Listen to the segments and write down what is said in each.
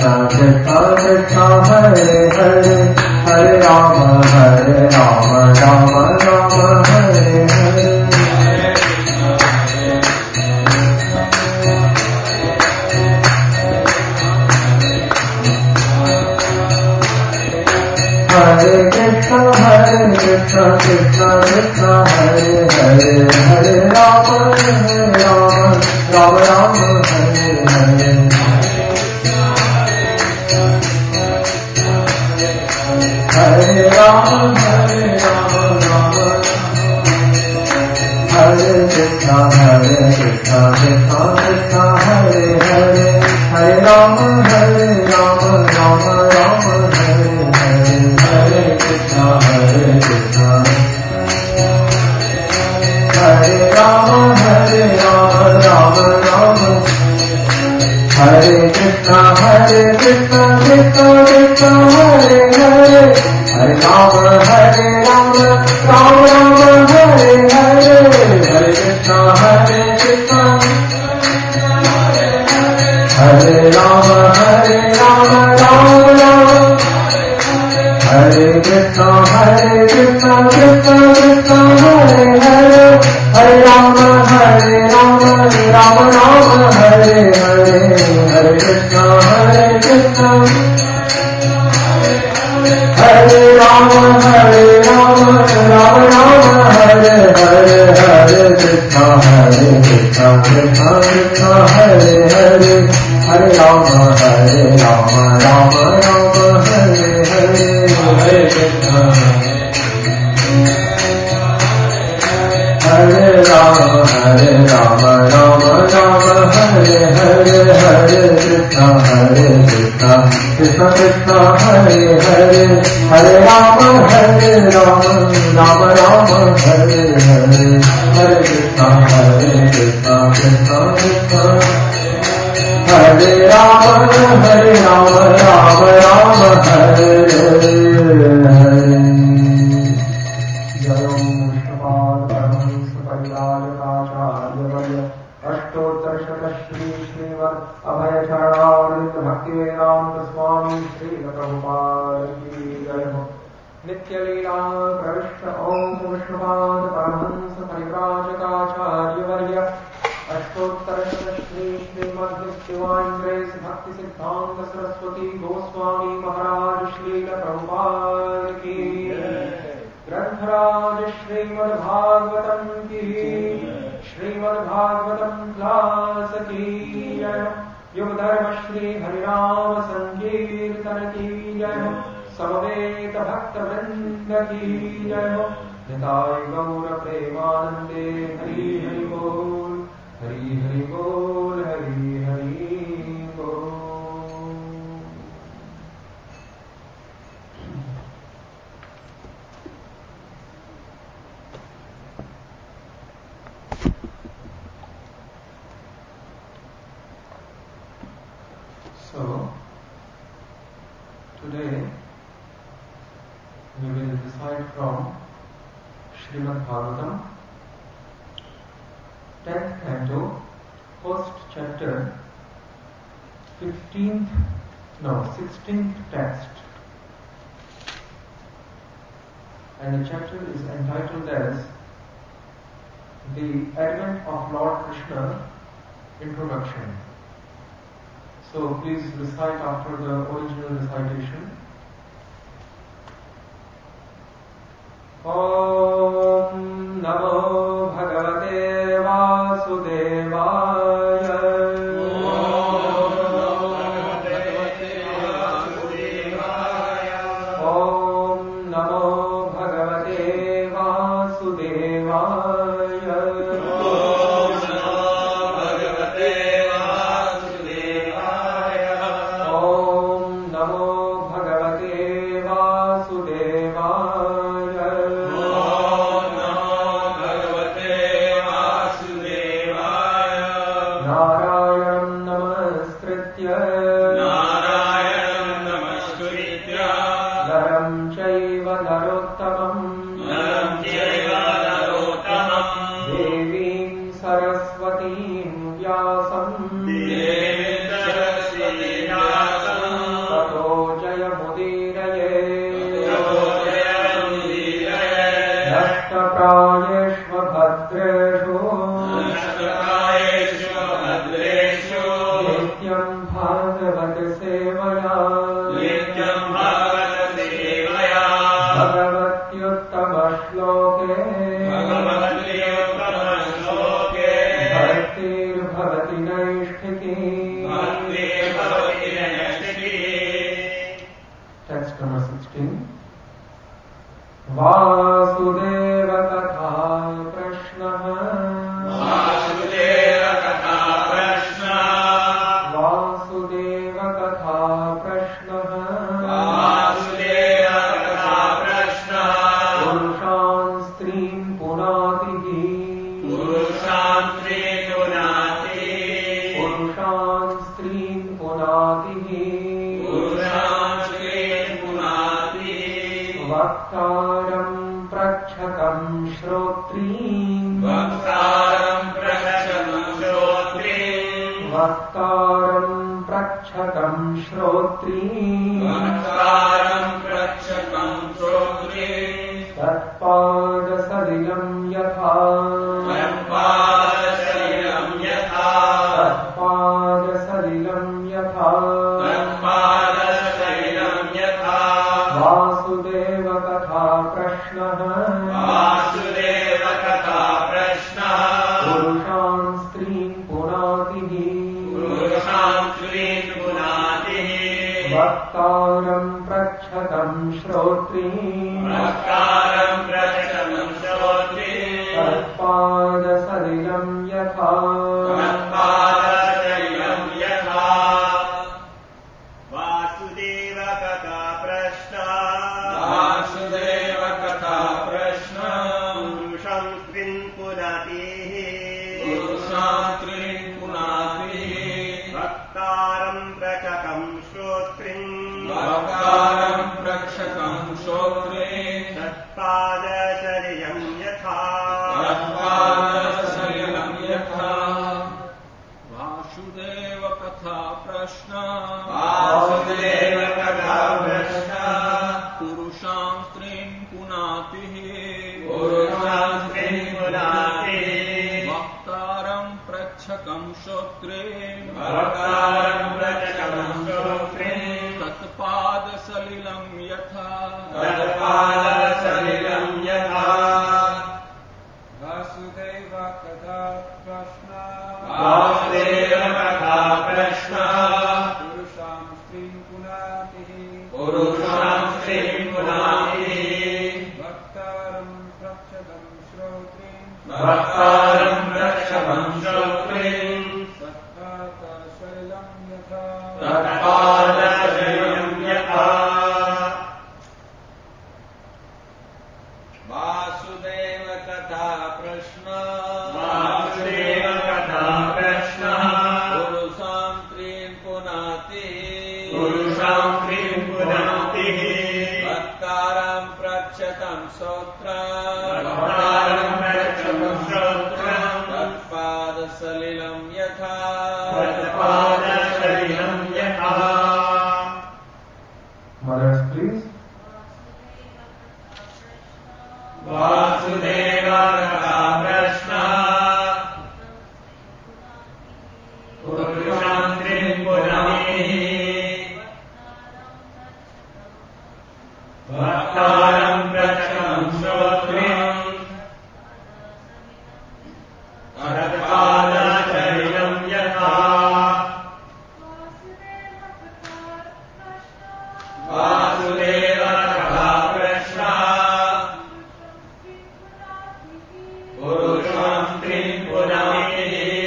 कृष्ण कृष्ण हरे हरे हरे राम राम राम हरे हरे हरे कृष्ण कृष्ण कृष्ण हरे हरे हरे राम राम राम हरे हरे हरे राम राम हरे कृष्ण कृष्ण कृष्ण हरे हरे हरे राम राम राम हरे हरे हरे कृष्ण हरे राम राम राम हरे कृष्ण कृष्ण कृष्ण हरे हरे हरे राम राम राम हरे हरे हरे कृष्ण हरे राम राम राम हरे कृष्ण कृष्ण कृष्ण हरे हरे हरे राम राम राम हरे हरे हरे कृष्ण हरे राम राम राम हरे हरे हरे कृष्ण कृष्ण हरे हरे हरे राम राम राम हरे हरे हरे कृष्ण हरे राम राम राम हरे हरे हरे कृष्ण कृष्ण कृष्ण हरे हरे हरे राम राम राम हरे हरे हरे कृष्ण कृष्ण कृष्ण हरे राम राम राम हरे हरे श्रीमद् अभयचरणारविंद भक्तिवेदांत स्वामी श्री प्रभुपाद की जय हो। नित्य लीला प्रविष्ट ओम विष्णुपाद परमहंस परिव्राजकाचार्य वर्य अष्टोत्तर श्री श्रीमद् शिवान ग्रेस भक्ति सिद्धांत सरस्वती गोस्वामी महाराज श्री प्रभुपाद की ग्रंथराज श्रीमद् भागवतम की श्रीमद् भागवतम क्लास की जय। युग धर्म श्री हरिनाम संकीर्तन की जय। समवेत भक्त वृंद की जय। निताय गौर प्रेमानंदे हरि हरि बोल हरि हरि बोल हरि हरि बोल। So, today we will recite from Srimad Bhagavatam, 10th canto, first chapter, 16th text. And the chapter is entitled as The Advent of Lord Krishna, Introduction. So please recite after the original recitation. Om Namo Bhagavate Vasudevaya. Om Namo Bhagavate Vasudevaya. Om पुरुषान् स्त्रीन् पुनाति पुरुषान् स्त्रीन् पुनाति पुरुषान् स्त्रीन् पुनाति वक्तारं प्रच्छकं श्रोत्रीन् वक्तारं प्रच्छकं श्रोत्रीन् वक्तारं प्रच्छकं श्रोत्रीन् वक्तारं प्रच्छकं श्रोत्रीन् तत्पादसलिलं यथा तत्पादसलिलं यथा तत्पादसलिलं यथा तत्पादसलिलं यथा वासुदेव कथा प्रश्नः वासुदेव कथा प्रश्नः पुरुषान् स्त्रीन् पुनाति पुरुषान् स्त्रीन् पुनाति वक्तारं प्रच्छकं श्रोत्रीन् वक्तारं प्रच्छकं श्रोत्रीन् तत्पादसलिलं यथा तत्पादसलिलं यथा वासुदेव कथा प्रश्नः वासुदेव कथा प्रश्नः पुरुषं स्त्रीन् पुनाति पुरुषान् स्त्रीन् पुनाति वक्तारं प्रच्छकं श्रोत्रीन् वक्तारं प्रच्छकं श्रोत्रीन् तत्पादसलिलं यथा तत्पादसलिलं यथा वासुदेव कथा प्रश्नः वासुदेव कथा प्रश्नः पुरुषान् स्त्रीन् पुनाति पुरुषान् स्त्रीन् पुनाति वक्तारं प्रच्छकं श्रोत्रीन् वक्तारं प्रच्छकं श्रोत्रीन् तत्पादसलिलं यथा तत्पादसलिलं यथा वासुदेव कथा प्रश्नः वासुदेव कथा प्रश्नः पुरुषान् स्त्रीन् पुनाति पुरुषान् स्त्रीन् पुनाति वक्तारं प्रच्छकं श्रोत्रीन् वक्तारं प्रच्छकं श्रोत्रीन् तत्पादसलिलं यथा तत्पादसलिलं यथा वासुदेव कथा प्रश्नः वासुदेव कथा प्रश्नः पुरुषान् स्त्रीन् पुनाति पुरुषान् स्त्रीन् पुनाति वक्तारं प्रच्छकं श्रोत्रम् वक्तारं प्रच्छकं श्रोत्रम् तत्पादसलिलं यथा तत्पादसलिलं यथा Mothers, please. वासुदेव कथा प्रश्नः पुरुषान् स्त्रीन् पुनाति वक्तारं प्रच्छकं श्रोत्रीन् तत्पादसलिलं यथा वासुदेव कथा प्रश्नः पुरुषान् स्त्रीन् पुनाति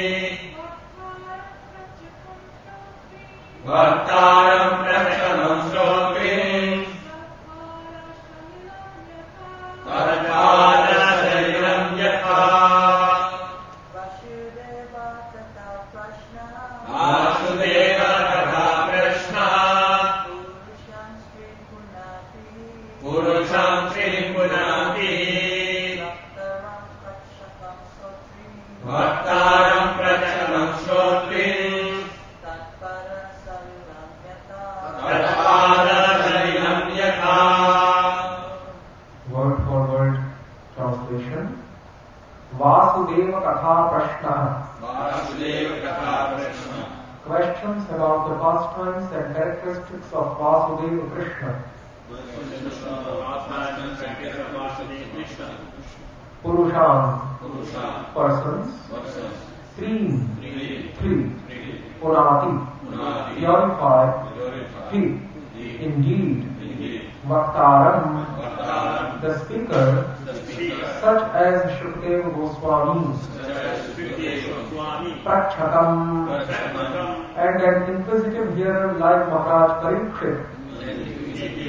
वक्तारं प्रच्छकं श्रोत्रीन् तत्पादसलिलं यथा वासुदेव कथा प्रश्नः पुरुषान् स्त्रीन् पुनाति वक्तारं प्रच्छकं श्रोत्रीन् तत्पादसलिलं यथा Word for word translation. Vasudeva Katha Prashna. Vasudev कथा प्रश्नः Questions about the pastimes and characteristics of Vasudeva Krishna. Purushan, persons. Three. Punati, purify. He, indeed. Vaktaram, the speaker, such as Shukadeva Goswami. Prachatam, and an inquisitive hearer like Maharaj Parikshit.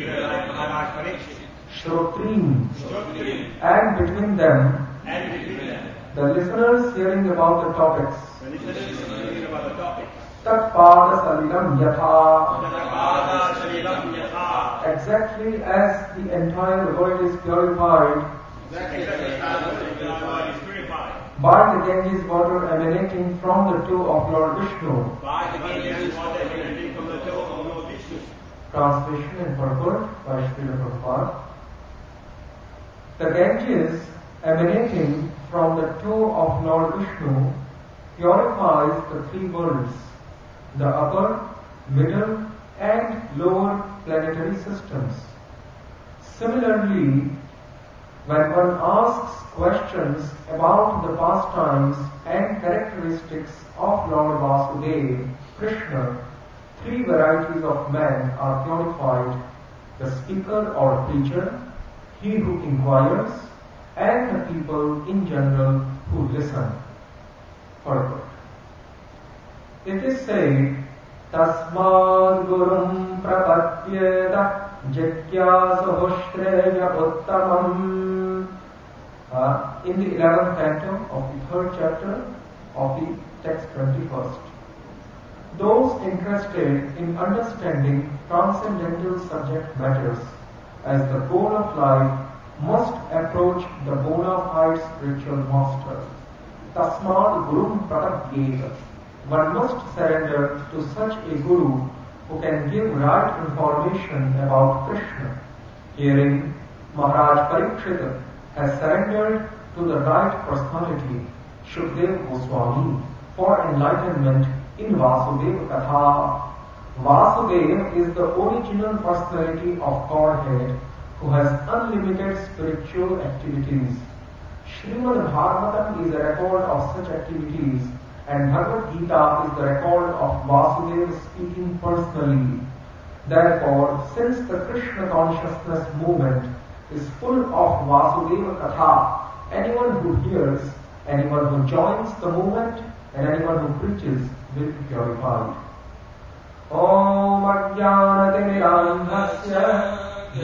Shrotrim, and between them The listeners hearing about the topics, The listeners hearing about the topics, Tatpada Salilam Yatha, Tatpada Salilam Yatha, exactly as the entire world is purified exactly as the world is purified by the Ganges water emanating from the toe of Lord Vishnu. by the Ganges water emanating from the toe of Lord Vishnu. Translation and purport by Srila Prabhupada. The Ganges emanating from the toe of Lord Vishnu purifies the three worlds, the upper, middle and lower planetary systems. Similarly, when one asks questions about the pastimes and characteristics of Lord Vasudeva, Krishna, three varieties of men are purified: the speaker or preacher, he who inquires, and the people in general who listen. Purport. It is said, Tasmad Gurum Prapatyeda Jityasahushreya Uttamam. In the 11th canto of the 3rd chapter of the text 21st. Those interested in understanding transcendental subject matters as the goal of life must approach the bona fide spiritual master. Tasmad Gurum Prapadyeda. One must surrender to such a guru who can give right information about Krishna. Herein, Maharaj Parikshit has surrendered to the right personality, Shukdev Goswami, for enlightenment in Vasudeva Katha. Vasudeva is the original personality of Godhead who has unlimited spiritual activities. Srimad Bhagavatam is a record of such activities, and Bhagavad Gita is the record of Vasudeva speaking personally. Therefore, since the Krishna consciousness movement is full of Vasudeva Katha, anyone who hears, anyone who joins the movement, and anyone who preaches will be purified. Om Ajnanatirandhasya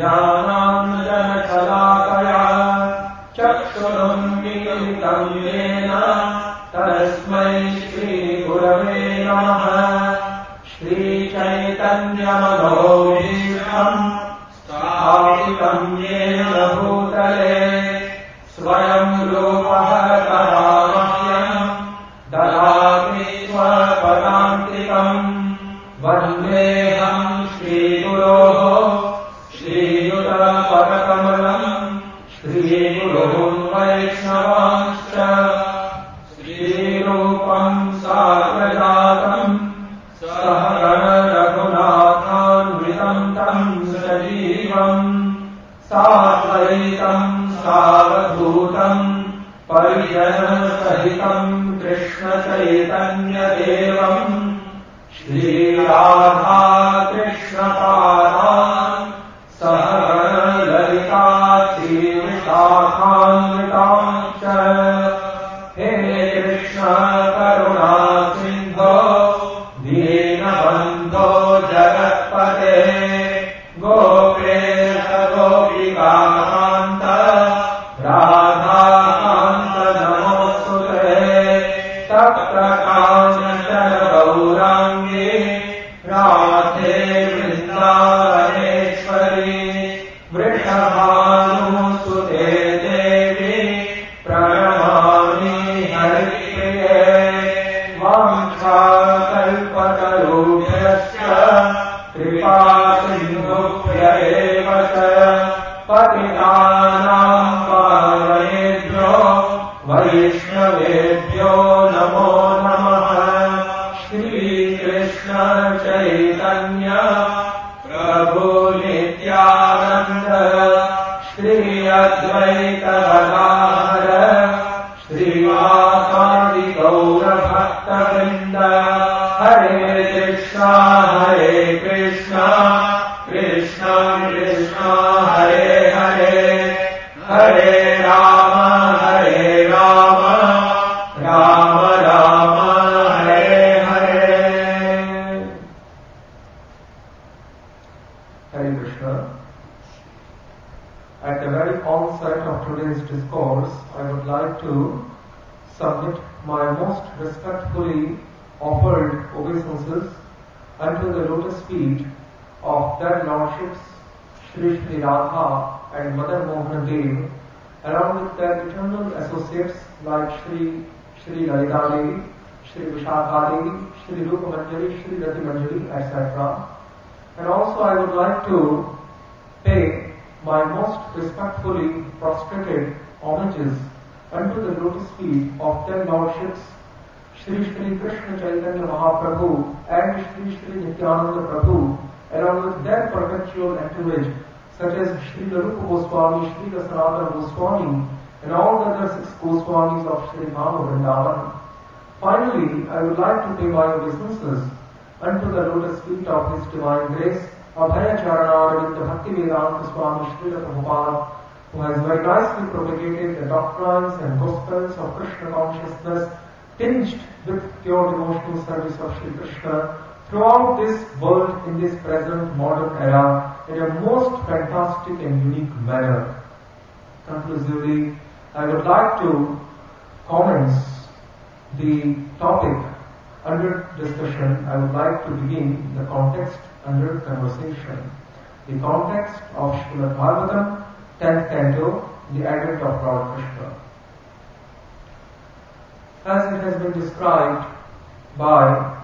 Jnanam Shalakaya Chakshurunmilitam Yena Tasmai Shri Gurave Namaha. Shri Chaitanya Manobhisham Sthapitam Yena Bhutale Swayam Rupaha Karamahyam Dadati Swapadantikam Vandeham Shri Guroho Shri Yuta Padakamalam Shri Gurum Vaishnavanscha Shri Rupam Sakrajatam Sahagana Raghunathan Vitam Sajivam Satvaitam Savadhutam Parijana Sahitam Krishna Chaitanya Devam Shri Radha Krishna Padan Sahagana Lalita Shri Vishakhan Vitamcha. He Krishna Karuna Sindho Deenabandho Jagatpate Gopesha Gopika Kanta Radha Kanta Namostute Tapta Kanta Gaurangi Radhe Vrindavaneshwari Vrishabhanu Sute Devi Pranamami Haripriye Vamcha Kalpatarubhyasya Kripa Sindhubhya Evacha Patitanam Pavanebhyo Vaishnavebhyo Namo Namaha. Shri Krishna Chaitanya Prabhu Nityananda Shri Advaita Gadadhara Srivasadi Gaura Bhakta Vrinda. Hare Krishna Krishna Krishna Hare Hare Hare Rama Rama Rama Hare Hare. Hare Krishna. At the very onset of today's discourse, submit my most respectfully offered obeisances unto the lotus feet of their lordships Shri Shri Radha and Mother Mohan Dev, along with their eternal associates like Shri Lalita Devi, Shri Vishakha Devi, Shri Rupa Manjari, Shri Rati Manjari, etc. And also I would like to pay my most respectfully prostrated homages unto the lotus feet of their lordships Shri Shri Krishna Chaitanya Mahaprabhu and Shri Shri Nityananda Prabhu, along with their perpetual entourage such as Shri Rupa Goswami, Shri Sanatana Goswami, and all the other 6 Goswamis of Shri Dhama Vrindavan. Finally, I would like to pay my obeisances unto the lotus feet of His Divine Grace, Abhaya Charana Bhakti Vedanta Swami Srila Prabhupada, who has very nicely propagated the doctrines and gospels of Krishna consciousness, tinged with pure devotional service of Shri Krishna throughout this world in this present modern era in a most fantastic and unique manner. Conclusively, I would like to commence the topic under discussion. I would like to begin the context under conversation. The context of Srimad Bhagavatam, 10th canto, the advent of Lord Krishna. As it has been described by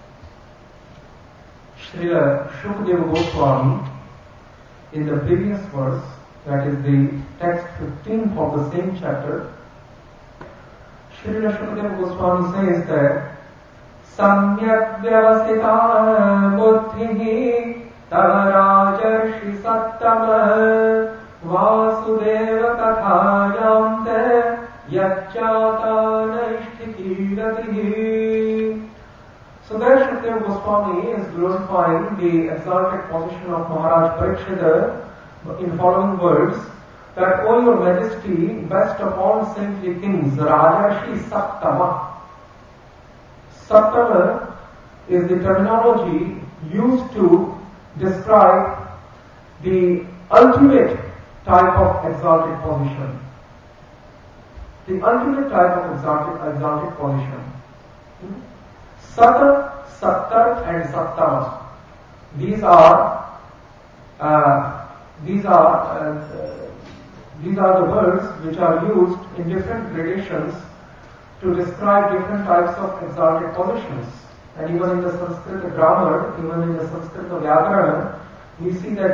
Srila Shukadeva Goswami in the previous verse, that is the text 15th of the same chapter, Srila Shukadeva Goswami says that Samyak Vyavasita Buddhihi Tavarajarshi Sattama Vasudeva Kathayamte Yachata Naishthikiratihi. So there Shukadeva Goswami is glorifying the exalted position of Maharaj Parikshita in following words that, O your Majesty, best of all saintly kings, Rajarshi Sattama. Sattama is the terminology used to describe the ultimate type of exalted position. The ultimate type of exalted position. Satta, Sattar and Sattama. These are the words which are used in different gradations to describe different types of exalted positions. And even in the Sanskrit grammar, even in the Sanskrit Vyakarana, we see that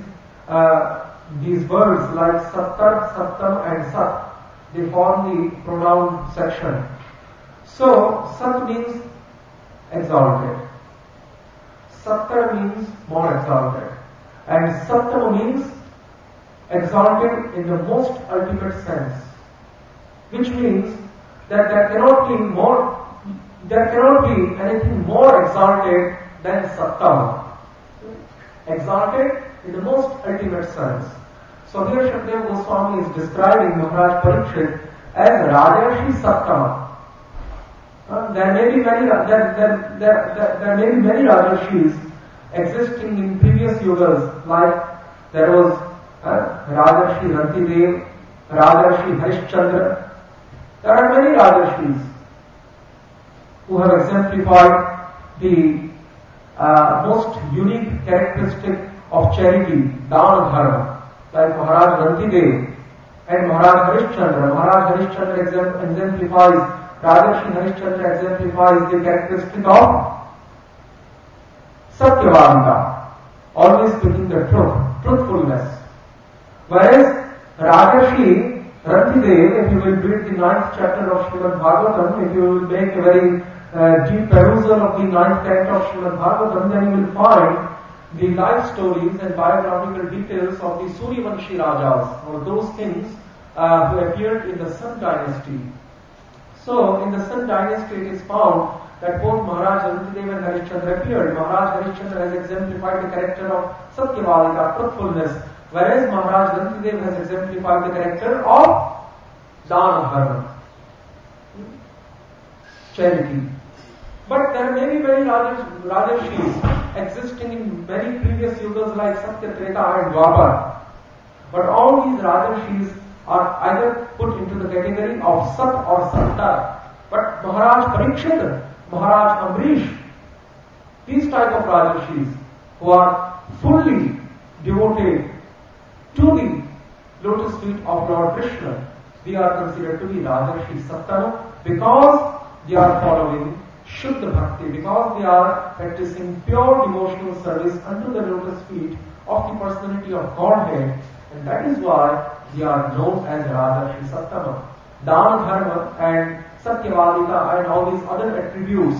these words like Sattar, Sattam and Sat, they form the pronoun section. So, Sat means exalted. Sattar means more exalted. And Sattam means exalted in the most ultimate sense. Which means that there cannot be anything more exalted than Sattam. Exalted in the most ultimate sense. So here Shukadeva Goswami is describing Maharaj Parikshit as Rajarshi Sattama. There may be many Rajarshis existing in previous yugas, like there was Rajarshi Rantidev, Rajarshi Harishchandra. There are many Rajarshis who have exemplified the most unique characteristic of charity, Dana Dharma, like Maharaj Rantidev and Maharaj Harishchandra. Maharaj Harishchandra exemplifies, Rajarshi Harishchandra exemplifies the characteristic of Satyavadita, always speaking the truth, truthfulness. Whereas Rajarshi Rantidev, if you will read the 9th chapter of Srimad Bhagavatam, if you will make a very deep perusal of the 9th canto of Srimad Bhagavatam, then you will find the life stories and biographical details of the Suryavanshi Rajas, or those kings who appeared in the Sun dynasty. So, in the Sun dynasty it is found that both Maharaj Rantidev and Harishchandra appeared. Maharaj Harishchandra has exemplified the character of Satyavadita, truthfulness, whereas Maharaj Rantidev has exemplified the character of Dana Dharma, charity. But there may be many Rajarshis existing in many previous yugas like Satya, Treta and Dwapar. But all these Rajarshis are either put into the category of Sat or Sattar. But Maharaj Parikshit, Maharaj Amrish, these type of Rajarshis who are fully devoted to the lotus feet of Lord Krishna, they are considered to be Rajarshi Sattar because they are following Shuddha Bhakti, because they are practicing pure devotional service unto the lotus feet of the personality of Godhead, and that is why they are known as Rajarshi Sattama. Dana Dharma and Satyavadita and all these other attributes,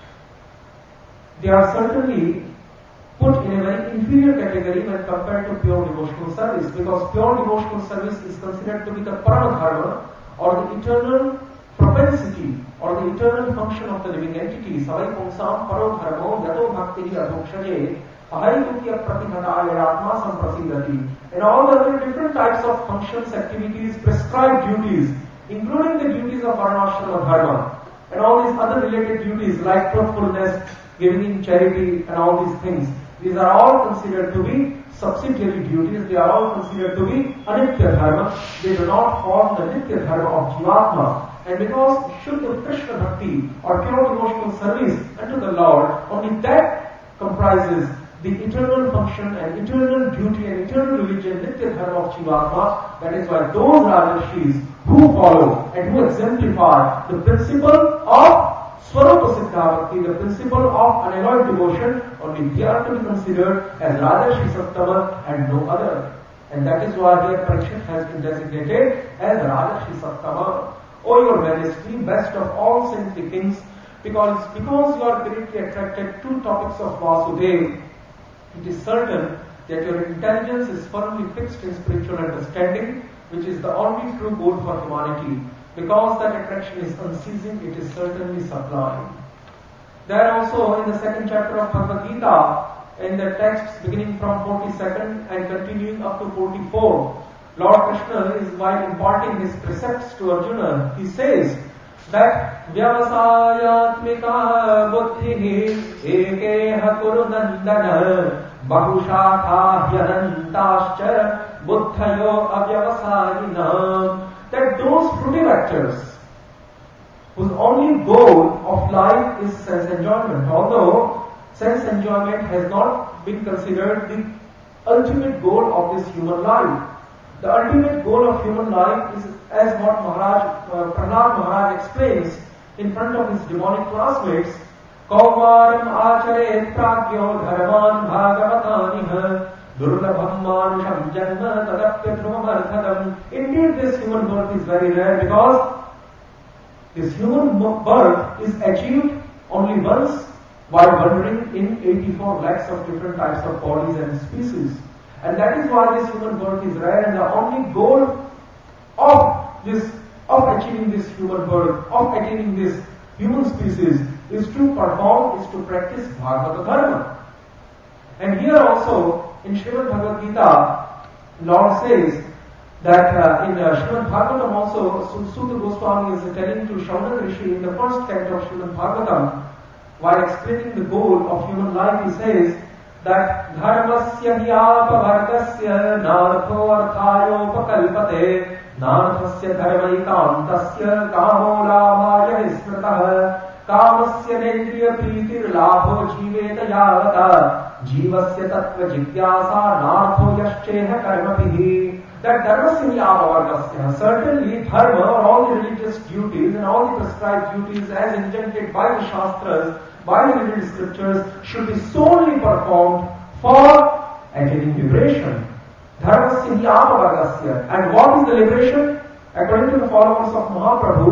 they are certainly put in a very inferior category when compared to pure devotional service, because pure devotional service is considered to be the Paramadharma, or the eternal propensity or the eternal function of the living entity. Savai pungsam paro dharmo yato bhakti adhokshaye ahayukya pratihataye atma samprasidati. And all the other different types of functions, activities, prescribed duties, including the duties of varnashrama dharma, and all these other related duties like truthfulness, giving in charity, and all these things. These are all considered to be subsidiary duties. They are all considered to be anitya dharma. They do not form the nitya dharma of Jivatma. And because Shuddha Krishna Bhakti or pure devotional service unto the Lord, only that comprises the eternal function and eternal duty and eternal religion, nitya dharma of Jivatma. That is why those Rajarshis who follow and who exemplify the principle of Swarupa Siddha Bhakti, the principle of unalloyed devotion, only they are to be considered as Rajarshi Sattama and no other. And that is why here Parikshit has been designated as Rajarshi Sattama. O your Majesty, best of all saintly kings, because you are greatly attracted to topics of Vasudeva, it is certain that your intelligence is firmly fixed in spiritual understanding, which is the only true goal for humanity. Because that attraction is unceasing, it is certainly sublime. There also in the second chapter of Bhagavad Gita, in the texts beginning from 42nd and continuing up to 44, Lord Krishna is, while imparting his precepts to Arjuna, he says that Vyavasayatmika buddhi ekeha kuru nandana bahushakha hyanantascha buddhayo avyavasayinam. That those fruitive actors whose only goal of life is sense enjoyment, although sense enjoyment has not been considered the ultimate goal of this human life. The ultimate goal of human life is, as what Prahlad Maharaj explains in front of his demonic classmates, Kaumaram acharet pragyo dharman bhagavataniha durlabham manusham janma tadapya dhruvamarthadam. Indeed, this human birth is very rare, because this human birth is achieved only once while wandering in 84 lakhs of different types of bodies and species. And that is why this human birth is rare, and the only goal of achieving this human birth, of attaining this human species, is to practice Bhagavata Dharma. And here also, in Srimad Bhagavad Gita, Lord says that in Srimad Bhagavatam also, Sutta Goswami is telling to Shaunak Rishi in the first canto of Srimad Bhagavatam, while explaining the goal of human life, he says that dharmasya hyapavargasya nartho arthayopakalpate narthasya dharmaikantasya kamo labhaya vismritah kamasya nendriya pritir labho jiveta yavata jivasya tattva jigyasa nartho yascheha karmapihi. That dharmasya hyapavargasya, certainly dharma, or all the religious duties and all the prescribed duties as engendered by the Shastras, by the religious scriptures, should be solely performed for attaining liberation. Dharmasya hyapavargasya. And what is the liberation? According to the followers of Mahaprabhu,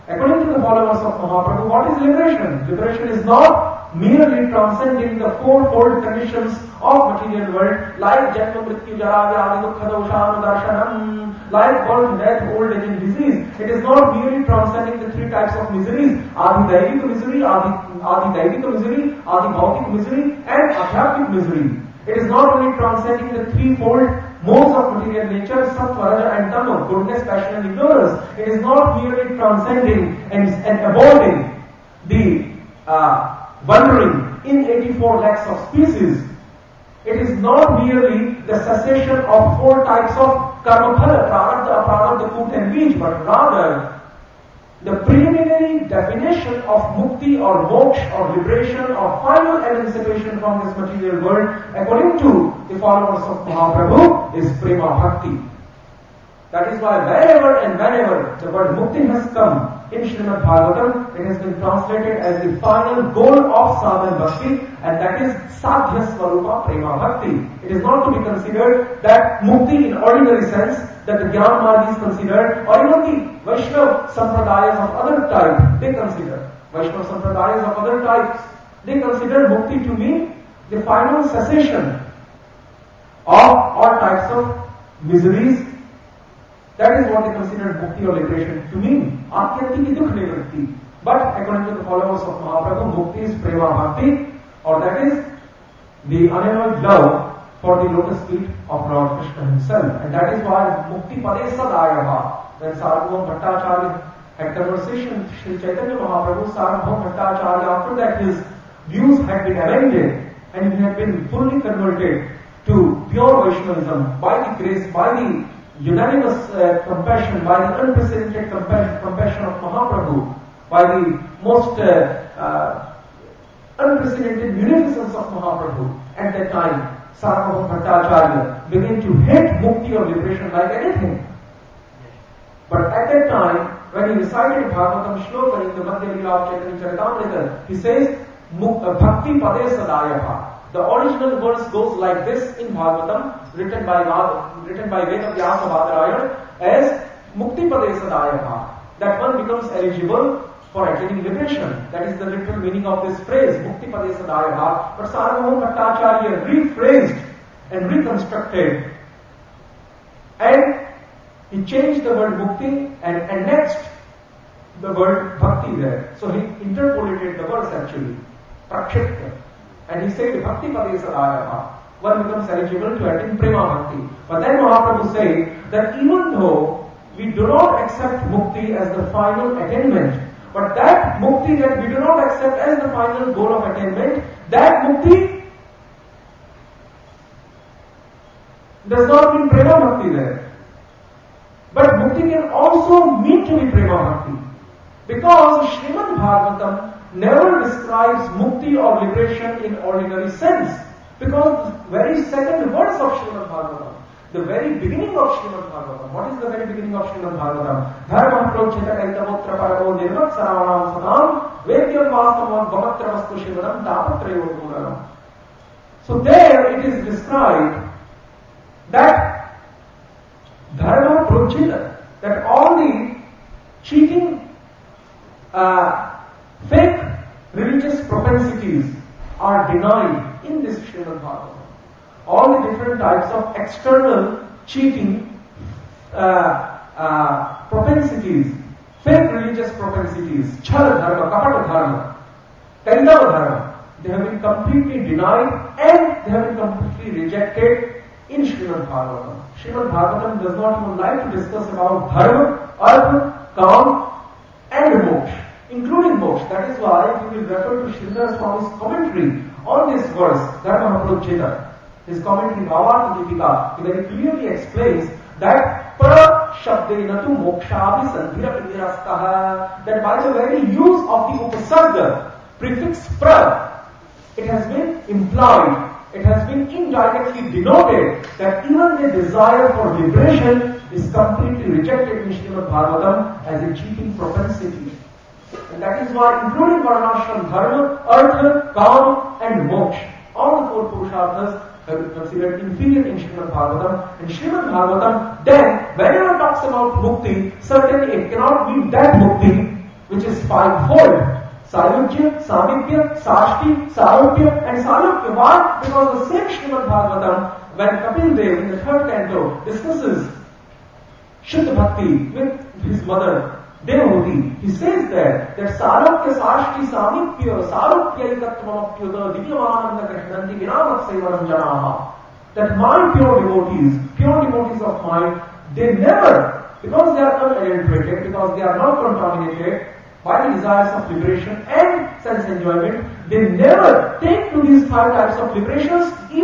what is liberation? Liberation is not merely transcending the fourfold conditions of material world, like Janma Mrityu Jara Vyadi Dukkha Dosha Darshanam, like birth, death, old age and disease. It is not merely transcending the three types of miseries: Adi Daivika misery, Adi Daivika misery, Adi Bhautik misery, and Adhyatmik misery. It is not only transcending the threefold modes of material nature, Sattva, Raja and Tama, goodness, passion and ignorance. It is not merely transcending and avoiding the wandering in 84 lakhs of species. It is not merely the cessation of four types of karma phala, prarabdha, aprarabdha kut and beach, but rather the preliminary definition of mukti or moksha or liberation or final emancipation from this material world, according to the followers of Mahaprabhu, is prema bhakti. That is why wherever and whenever the word mukti has come in Srimad Bhagavatam, it has been translated as the final goal of sadhana bhakti, and that is sadhya swarupa prema bhakti. It is not to be considered that mukti in ordinary sense, that the Gyan Marg is considered, or even the Vaishnava Sampradayas of other type, they consider. Vaishnava Sampradayas of other types, they consider mukti to mean the final cessation of all types of miseries. That is what they consider mukti or liberation to mean. Atyanti ki dukh nivritti. But according to the followers of Mahaprabhu, mukti is prema bhakti, or that is the unalloyed love for the lotus feet of Lord Krishna himself. And that is why mukti pade sadayava. When Sarvabhauma Bhattacharya had conversation with Sri Chaitanya Mahaprabhu, Sarvabhauma Bhattacharya, after that his views had been amended and he had been fully converted to pure Vaishnavism by the grace, by the unanimous compassion, by the unprecedented compassion of Mahaprabhu, by the most unprecedented munificence of Mahaprabhu. At that time, Sarvabhauma Bhattacharya began to hate mukti or liberation like anything. But at that time, when he recited Bhagavatam Shloka in the Madhya Leela of Chaitanya Charitamrita, he says, Bhakti Pade Sadayava. The original verse goes like this in Bhagavatam, written by Vedavyasa Badarayana, as Mukti Pade Sadayava. That one becomes eligible for attaining liberation. That is the literal meaning of this phrase, Mukti Pade Sadayava. But Sarvabhauma Bhattacharya rephrased and reconstructed, and he changed the word mukti and annexed the word bhakti there. So he interpolated the verse actually, prakshipta. And he said, bhakti pade sadayava. One becomes eligible to attain prema bhakti. But then Mahaprabhu said that even though we do not accept mukti as the final attainment, but that mukti that we do not accept as the final goal of attainment, that mukti does not mean prema bhakti there. But mukti can also mean to be prema bhakti. Because Srimad Bhagavatam never describes mukti or liberation in ordinary sense. Because the very second verse of Srimad Bhagavatam, the very beginning of Srimad Bhagavatam, what is the very beginning of Srimad Bhagavatam? Dharma prochita kaitavotra paramo nirvat saravanam satam vedyam vastavam bhamatra vastu shivanam tapatrayo guranam. So there it is described that Dharma prochita, that all the cheating, fake religious propensities are denied in this Srimad Bhagavatam. All the different types of external cheating propensities, fake religious propensities, chala dharma, kapata dharma, kaitava dharma, they have been completely denied and they have been completely rejected in Srimad Bhagavatam. Srimad Bhagavatam does not even like to discuss about dharma, artha, kam and moksha, including moksha. That is why if you will refer to Sridhar Swami's commentary on this verse, Dharma Prochita, his commentary Bhavartha Deepika, he very clearly explains that pra shabdena tu moksha abhisandhira nirastaha, that by the very use of the upasarga, prefix pra, it has been implied, it has been indirectly denoted that even the desire for liberation is completely rejected in Srimad Bhagavatam as a cheating propensity. And that is why, including Varnashram Dharma, Artha, Kam and Moksha, all the four Purusharthas have been considered inferior in Srimad Bhagavatam. And Srimad Bhagavatam then, whenever it talks about Mukti, certainly it cannot mean that Mukti which is fivefold. Sayujya, Samipya, Sashti, Sarupya and Sarupya. Why? Because the same Srimad Bhagavatam, when Kapil Dev in the third canto discusses Shuddha Bhakti with his mother Devahuti, he says there that Sarupya, Sashti, Samipya, Sarupya ikattmamapyuta divyamananda krishnanti vinamat sevanam janaha. That my pure devotees of mine, they never, because they are unadulterated, because they are not contaminated by the desires of liberation and sense enjoyment, they never take to these five types of liberations, even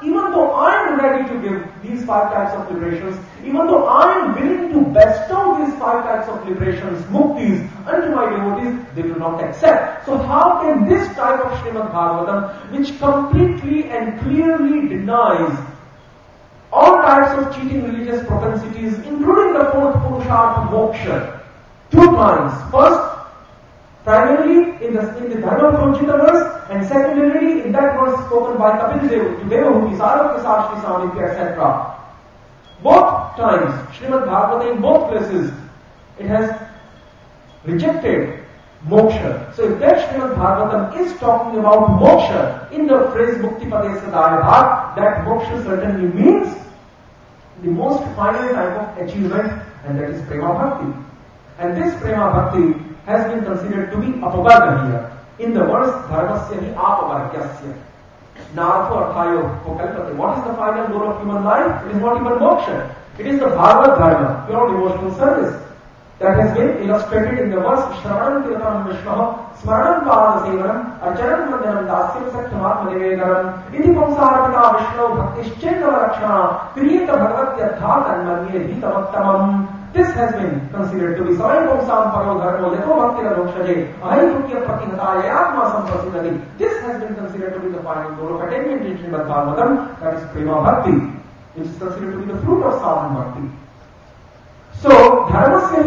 even though I am ready to give these 5 types of liberations, even though I am willing to bestow these 5 types of liberations, muktis, unto my devotees, they do not accept. So how can this type of Srimad Bhagavatam, which completely and clearly denies all types of cheating religious propensities, including the 4th Purushartha moksha, 2 times. First, primarily in the Dharma Projita verse, and secondarily in that verse spoken by Kapil Dev to Devahuti, Saravya Sashti Samithya, etc. Both times, Srimad Bhagavata in both places, it has rejected moksha. So if that Srimad Bhagavatam is talking about moksha in the phrase Mukti Pade Sadaya Bhat, that moksha certainly means the most final type of achievement, and that is Prema Bhakti. And this Prema Bhakti has been considered to be apavarga here. In the verse, dharmasya hi apavargyasya. Nartho arthayo ukalpate. What is the final goal of human life? It is not even moksha. It is the Bhagavad Dharma, pure devotional service, that has been illustrated in the verse, Shravanam Kirtanam Vishnaha, Smaranam Pada Sevanam, Archanam Vandanam Dasyam Sakthamat Manivegaram, Iti Pamsarapita Vishnu Bhaktischendava Lakshana, Priyeta Bhagavatyadhatan Manye Hitavattamam. This has been considered to be Samayam Sam Paro Dharmo Yato Bhakti Radokshaje, Ahayukya Pratihataya Atma Sampasinadi. This has been considered to be the final goal of attainment in Srimad Bhagavatam, that is Prema Bhakti, which is considered to be the fruit of sadhana bhakti. So, dharmasya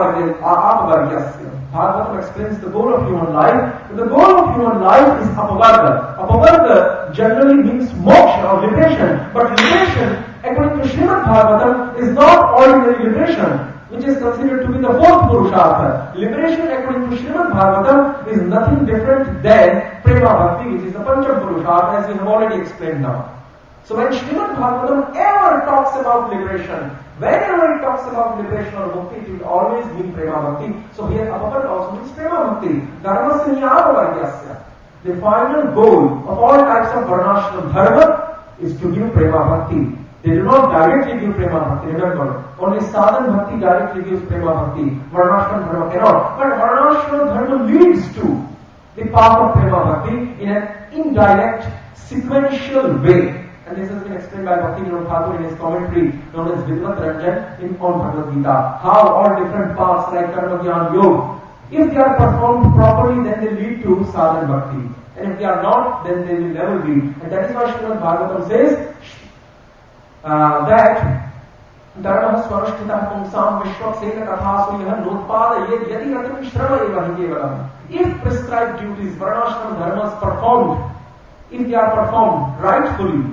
hi apavargyasya. Bhagavatam explains the goal of human life. The goal of human life is apavarga. Apavarga generally means moksha or liberation. But liberation, according to Srimad Bhagavatam, is not ordinary liberation, which is considered to be the 4th Purushartha. Liberation, according to Srimad Bhagavatam, is nothing different than Prema Bhakti, which is the Pancham Purushartha, as we have already explained now. So when Srimad Bhagavatam ever talks about liberation, whenever it talks about liberation or mukti, it will always mean Prema Bhakti. So here apavarga also means Prema Bhakti. Dharmasya hi apavargyasya. The final goal of all types of varnashram dharma is to give Prema Bhakti. They do not directly give Prema Bhakti, remember. Only sadhana bhakti directly gives Prema Bhakti. Varnashram dharma cannot. But varnashram dharma leads to the path of Prema Bhakti in an indirect, sequential way. And this has been explained by Bhakti Vinod Thakur in his commentary known as Vidvat Ranjan on Bhagavad Gita. How all different paths like Karma Jnana Yoga, if they are performed properly, then they lead to sadhana bhakti. And if they are not, then they will never be. And that is why Srimad Bhagavatam says that Dharma Swarashtita Pumsam Vishwaksena Kathasu Yaha Notpada Yed Yati Ratim Shrava Eva Hingevalam. If prescribed duties, Varnashram dharmas performed, if they are performed rightfully,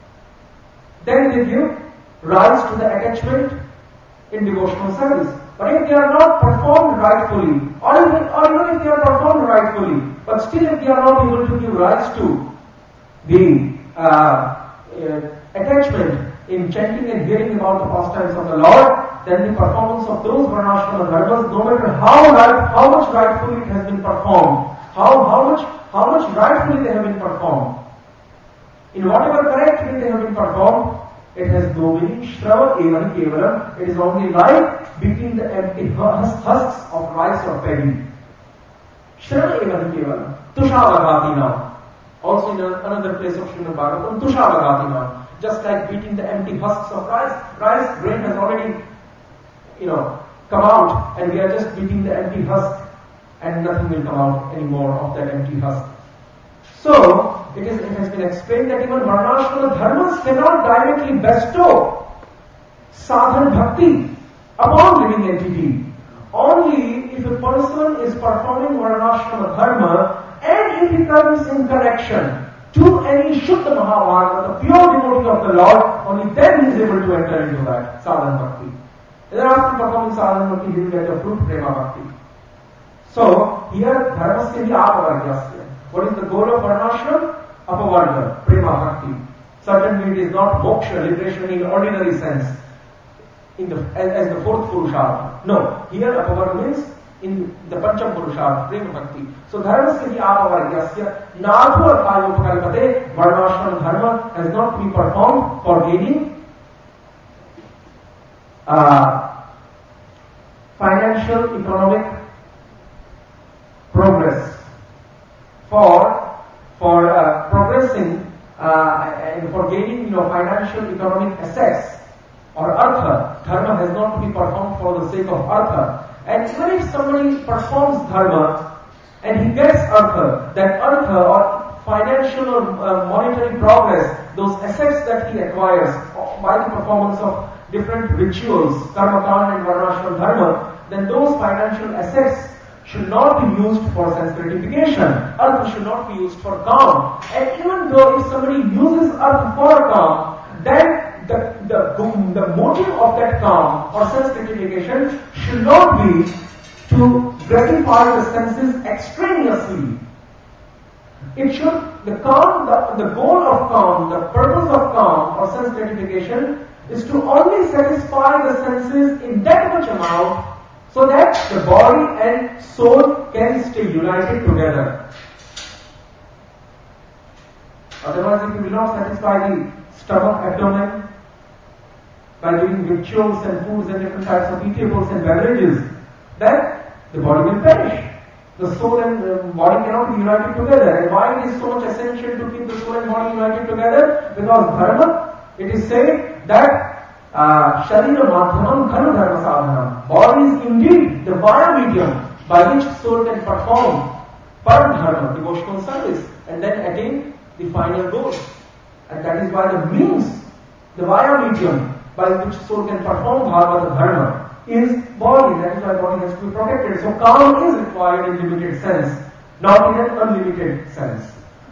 then they give rise to the attachment in devotional service. But if they are not performed rightfully, or even if they are performed rightfully, but still if they are not able to give rise to the attachment in chanting and hearing about the pastimes of the Lord, then the performance of those varnashrama dharmas, no matter how much rightfully it has been performed, how much rightfully they have been performed, in whatever correct way they have been performed, it has no meaning. Shrava evan kevalam. It is only like beating the empty husks of rice or paddy. Shrava evan kevalam. Tushavagatina. Also in another place of Srimad Bhagavatam, Tushavagatina. Just like beating the empty husks of rice. Rice grain has already, come out, and we are just beating the empty husk, and nothing will come out anymore of that empty husk. So, it has been explained that even varnashrama dharmas cannot directly bestow sadhana bhakti upon living entity. Only if a person is performing varnashrama dharma and if he comes in connection to any Shuddha Mahabharata, the pure devotee of the Lord, only then he is able to enter into that sadhana bhakti. And then after performing sadhana bhakti, he will get the fruit prema bhakti. So, here dharmasya hi apavargyasya. What is the goal of varnashram? Apavarga, prema bhakti. Certainly it is not moksha, liberation in ordinary sense, as the 4th Purushartha. No, here apavarga means in the Pancham Purushartha, prema bhakti. So dharmasya hi apavargyasya nathu arthayo upakalpate. Varnashram dharma has not to be performed for gaining financial, economic progress. For progressing and for gaining financial economic assets or artha. Dharma has not to be performed for the sake of artha. And even if somebody performs dharma and he gets artha, that artha or financial or monetary progress, those assets that he acquires by the performance of different rituals, karmakanda and varnashram dharma, then those financial assets should not be used for sense gratification. Artha should not be used for calm. And even though if somebody uses artha for calm, then the motive of that calm or sense gratification should not be to gratify the senses extraneously. It should, the goal of calm, the purpose of calm or sense gratification is to only satisfy the senses in that much amount so that the body and soul can stay united together. Otherwise, if you will not satisfy the stomach, abdomen by doing rituals and foods and different types of eatables and beverages, then the body will perish. The soul and the body cannot be united together. And why it is so much essential to keep the soul and body united together? Because dharma, it is said that Sharira Madhyamam Khalu Dharma Sadhanam. Body is indeed the via medium by which soul can perform param dharma, devotional service, and then attain the final goal. And that is why the means, the via medium by which soul can perform bhagavata dharma is body. That is why body has to be protected. So calm is required in limited sense, not in an unlimited sense.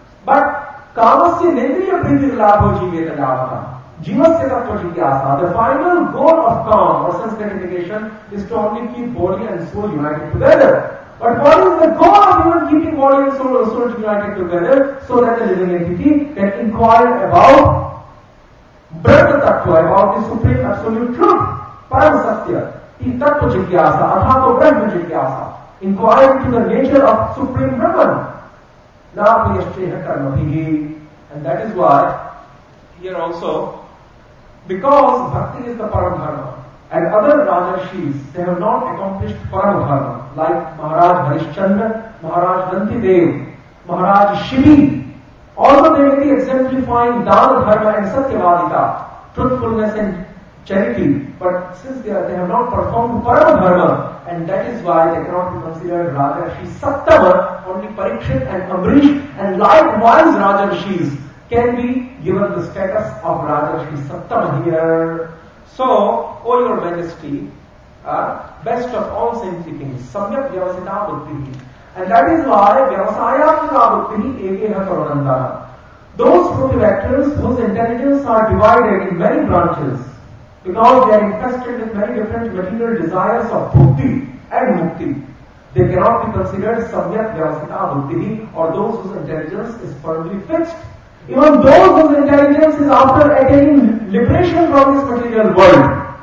But kamasya nendriya priti labho jiveta lavata. Jivasya tattva jigyasa. The final goal of calm or sense gratification is to only keep body and soul united together. But what is the goal of even keeping body and soul united together? So that the living entity can inquire about Brahma tattva, about the supreme absolute truth, param satya, tattva jigyasa, athato brahma jigyasa, inquire into the nature of supreme Brahman. Na priyashcheha karmabhihi. And that is why here also, because bhakti is the param dharma, and other Rajarshis, they have not accomplished param dharma, like Maharaj Harishchandra, Maharaj Rantidev, Maharaj Shivi. Although they may be exemplifying dana dharma and satyavadita, truthfulness and charity, but since they have not performed param dharma, and that is why they cannot be considered Rajarshi Sattama, only Parikshit and Amrish, and likewise Rajarshis can be given the status of Rajarshi Sattama here. So, O your Majesty, best of all saintly kings, Samyak Vyavasita Buddhi. And that is why Vyavasayatmika Buddhi Ekeha Karanandana. Those fruitive actors whose intelligence are divided in many branches, because they are infested with many different material desires of bhukti and mukti, they cannot be considered Samyak Vyavasita Buddhi, or those whose intelligence is firmly fixed. Even those whose intelligence is after attaining liberation from this material world.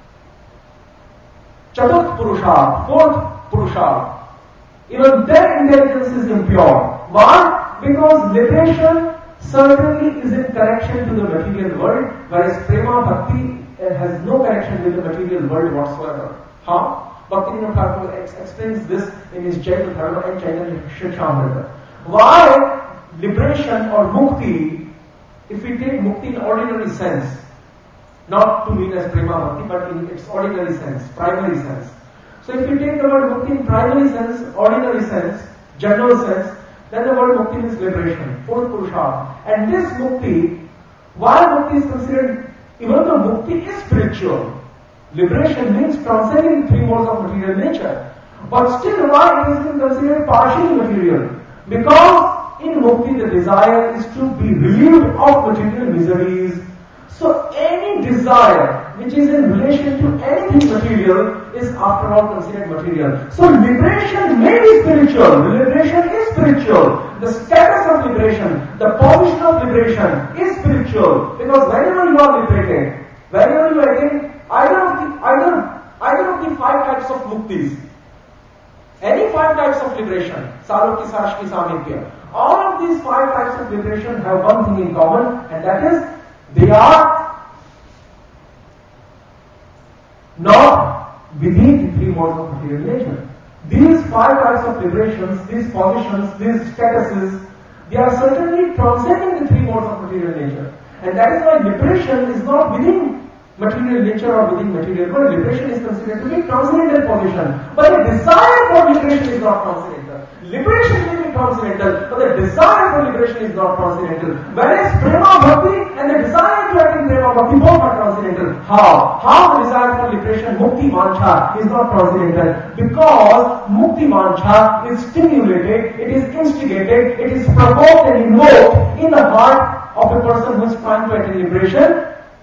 Chaturth Purusha, fourth Purusha, even their intelligence is impure. Why? Because liberation certainly is in connection to the material world, whereas Prema Bhakti has no connection with the material world whatsoever. Bhaktivinoda Thakur explains this in his Jaita Dharma and Chaitanya Shikshamrita. Why liberation or mukti, if we take mukti in ordinary sense, not to mean as Prema Bhakti, but in its ordinary sense, primary sense. So if we take the word mukti in primary sense, ordinary sense, general sense, then the word mukti means liberation, fourth Purusha. And this mukti, why mukti is considered, even though mukti is spiritual, liberation means transcending three modes of material nature. But still, why it has been considered partially material? Because in mukti the desire is to be relieved of material miseries. So any desire which is in relation to anything material is after all considered material. So liberation may be spiritual. Liberation is spiritual. The status of liberation, the position of liberation is spiritual. Because whenever you are liberated, whenever you attain either of the five types of muktis, any five types of liberation, Sarokti, Sarashki, Samikya, all of these five types of liberation have one thing in common, and that is they are not within the three modes of material nature. These five types of liberations, these positions, these statuses, they are certainly transcending the three modes of material nature. And that is why liberation is not within material nature or within material world. Liberation is considered to be transcendental position. But the desire for liberation is not transcendental. Liberation may be transcendental, but the desire for liberation is not transcendental. Whereas prema bhakti and the desire to attain prema bhakti both are transcendental. How? How the desire for liberation, mukti vancha, is not transcendental? Because mukti vancha is stimulated, it is instigated, it is provoked and invoked in the heart of a person who is trying to attain liberation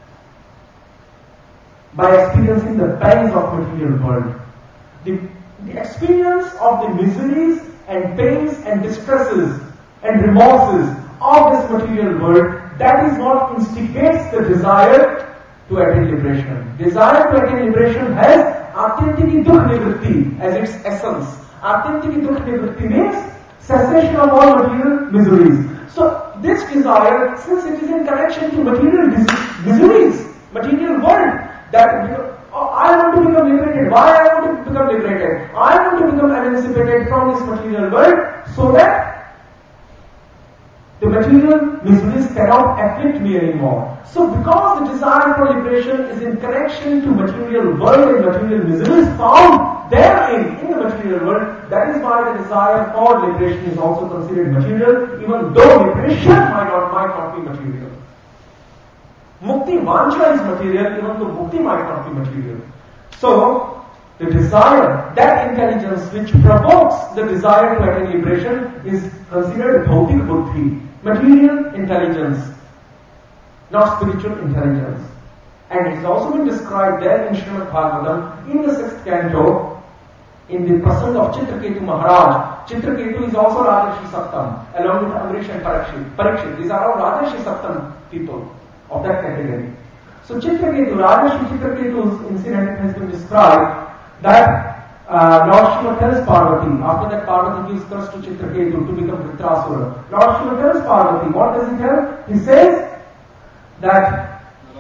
by experiencing the pains of material world. The experience of the miseries and pains and distresses and remorses of this material world, that is what instigates the desire to attain liberation. Desire to attain liberation has atyantiki dukh nivritti as its essence. Atyantiki dukh nivritti means cessation of all material miseries. So this desire, since it is in connection to material miseries, material world, that I want to become liberated. Why I want to become liberated? I want to become emancipated from this material world so that the material miseries cannot afflict me anymore. So because the desire for liberation is in connection to material world and material miseries found therein in the material world, that is why the desire for liberation is also considered material, even though liberation might not be material. Mukti vancha is material, even though mukti might not be material. So, the desire, that intelligence which provokes the desire to attain liberation is considered bhautik buddhi, material intelligence, not spiritual intelligence. And it has also been described there in Srimad Bhagavatam in the 6th canto, in the prasanga of Chitraketu Maharaj. Chitraketu is also Rajarshi Saptam, along with Amrish and Parikshit. These are all Rajarshi Saptam people of that category. So Chitraketu, Rajarshi Chitraketu's incident has been described that Lord Shiva tells Parvati, after that Parvati gives curse to Chitraketu to become Vritrasura. Lord Shiva tells Parvati, what does he tell? He says that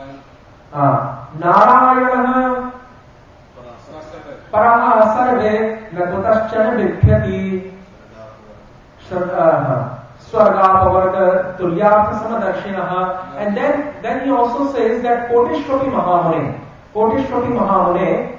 Narayana Paraha Sarve Nakotaschana Vikhyati Swargapavarga Tulyartha Samadarshinaha. And then he also says that Kotishwapi Mahamune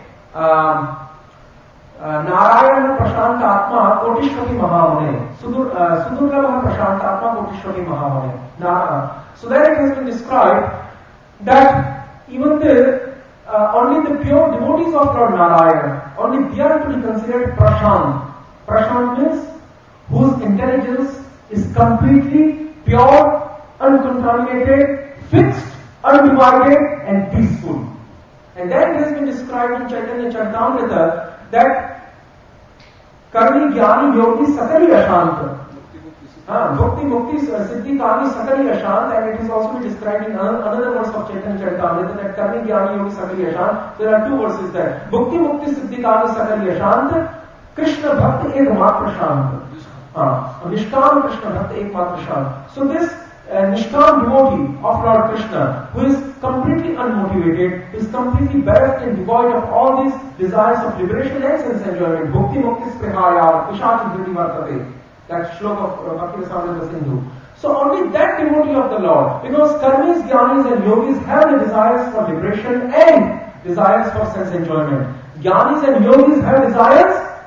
Narayana Prashant Atma Kotishwapi Mahamune Sudurlabha Prashant Atma Kotishwapi Mahamune. So there it has been described that even only the pure devotees of Lord Narayana, only they are to be considered Prashant. Prashant means whose intelligence is completely pure, uncontaminated, fixed, undivided and peaceful. And then it has been described in Chaitanya Charitamrita that Karmi Jnani Yogi Sakali Ashanta. Bhakti Mukti Siddhi Kami Sakali Ashant, and it is also described in another verse of Chaitanya Charitamrita that Karmi Jnani Yogi Sakali Ashant. There are two verses there. Bhakti Mukti Siddhi Kami Sakali Ashant, Krishna Bhakti Ekmatra Shant. Nishkam Krishna Bhakti Ekmatra Shant. So this Nishkam devotee of Lord Krishna, who is completely unmotivated, is completely bereft and devoid of all these desires of liberation and sense enjoyment. Bhakti Mukti Sprihaya, Ishati Dhiti Vartate. That shloka of Bhakti Rasamrita Sindhu. So only that devotee of the Lord, because karmis, jnanis and yogis have the desires for liberation and desires for sense enjoyment. Jnanis and yogis have desires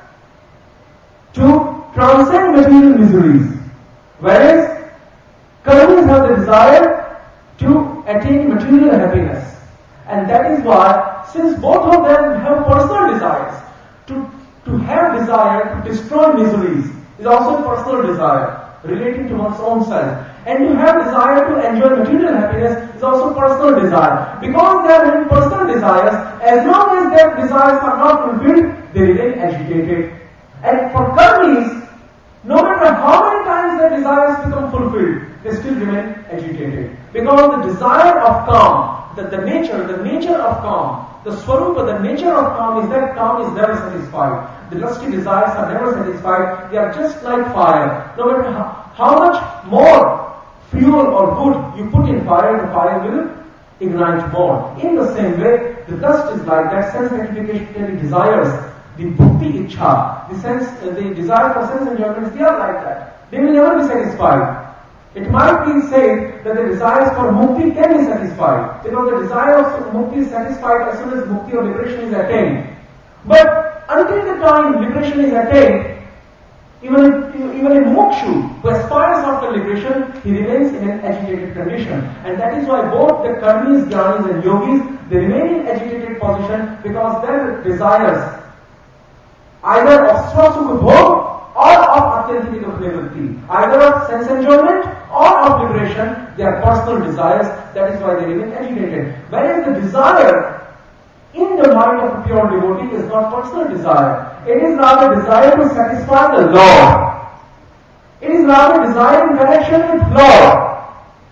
to transcend material miseries, whereas karmis have the desire to attain material happiness. And that is why, since both of them have personal desires, to have desire to destroy miseries is also a personal desire relating to one's own self. And to have desire to enjoy material happiness is also personal desire. Because they are having personal desires, as long as their desires are not fulfilled, they remain agitated. And for karmis, no matter how many times their desires become fulfilled, they still remain agitated. Because the desire of calm, the nature of calm, the swarupa, the nature of calm is that calm is never satisfied. The lusty desires are never satisfied. They are just like fire. No matter how much more fuel or wood you put in fire, the fire will ignite more. In the same way, the lust is like that. Sense gratification desires, the bhukti ichha, the desire for sense enjoyments, they are like that. They will never be satisfied. It might be said that the desires for mukti can be satisfied, because the desire of mukti is satisfied as soon as mukti or liberation is attained. But until the time liberation is attained, even a mukshu who aspires after liberation, he remains in an agitated condition. And that is why both the karmis, jnanis and yogis, they remain in agitated position, because their desires, either of swasukha bhog or of atyantika dukha nivritti, either of sense enjoyment or of liberation, they are personal desires. That is why they remain agitated. Whereas the desire in the mind of a pure devotee is not personal desire. It is rather desire to satisfy the Lord. It is rather desire in connection with Lord.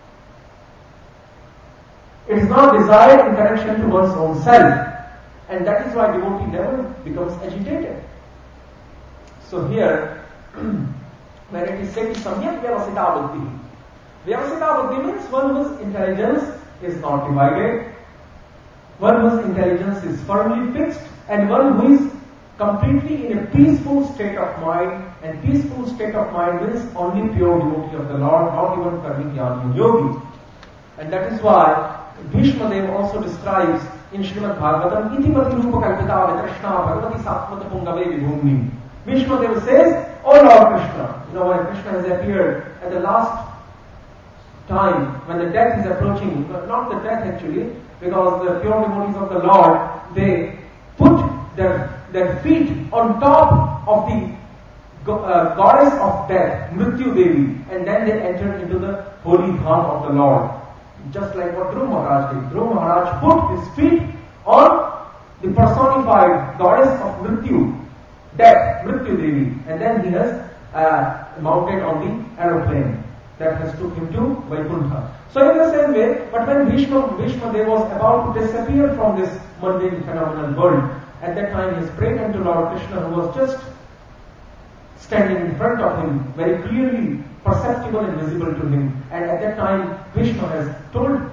It is not desire in connection to one's own self. And that is why devotee never becomes agitated. So here, when it is said samyak vyavasita buddhi, vyavasita buddhi means one whose intelligence is not divided, one whose intelligence is firmly fixed, and one who is completely in a peaceful state of mind. And peaceful state of mind means only pure devotee of the Lord, not even karmi, jnani and yogi. And that is why Bhishma Dev also describes in Srimad Bhagavatam, iti pati rupa kalpita vitrashna bhagavati sattvata pungave vibhumni. Bhishma Dev says, O Lord Krishna, when Krishna has appeared at the last time, when the death is approaching, not the death actually, because the pure devotees of the Lord, they put their feet on top of the goddess of death, Mrityu Devi, and then they enter into the holy dham of the Lord. Just like what Dhruv Maharaj did. Dhruv Maharaj put his feet on the personified goddess of Mrityu, death, Mrityu Devi, and then he has mounted on the aeroplane that has took him to Vaikuntha. So in the same way, but when Bhishma Dev was about to disappear from this mundane phenomenal world, at that time he has prayed unto Lord Krishna, who was just standing in front of him, very clearly perceptible and visible to him. And at that time, Krishna has told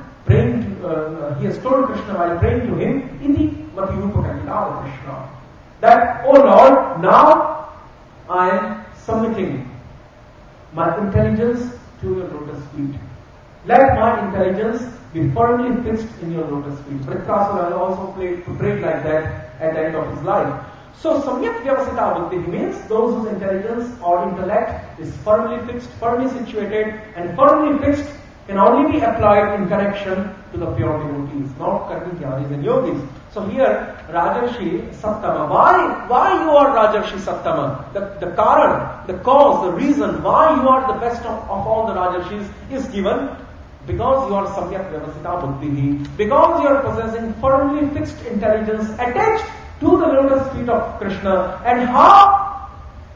Krishna while praying to him, iti mati rupa kalpita Krishna, that, O Lord, now I am submitting my intelligence to your lotus feet. Let my intelligence be firmly fixed in your lotus feet. Vritrasura also prayed like that at the end of his life. So, samyak vyavasita buddhi means those whose intelligence or intellect is firmly fixed, firmly situated, and firmly fixed can only be applied in connection to the pure devotees, not karmi, jnanis and yogis. So here, Rajarshi Sattama. Why you are Rajarshi Sattama? The karan, the cause, the reason why you are the best of all the Rajarshis is given because you are samyak vyavasita buddhi, because you are possessing firmly fixed intelligence attached to the lotus feet of Krishna. And how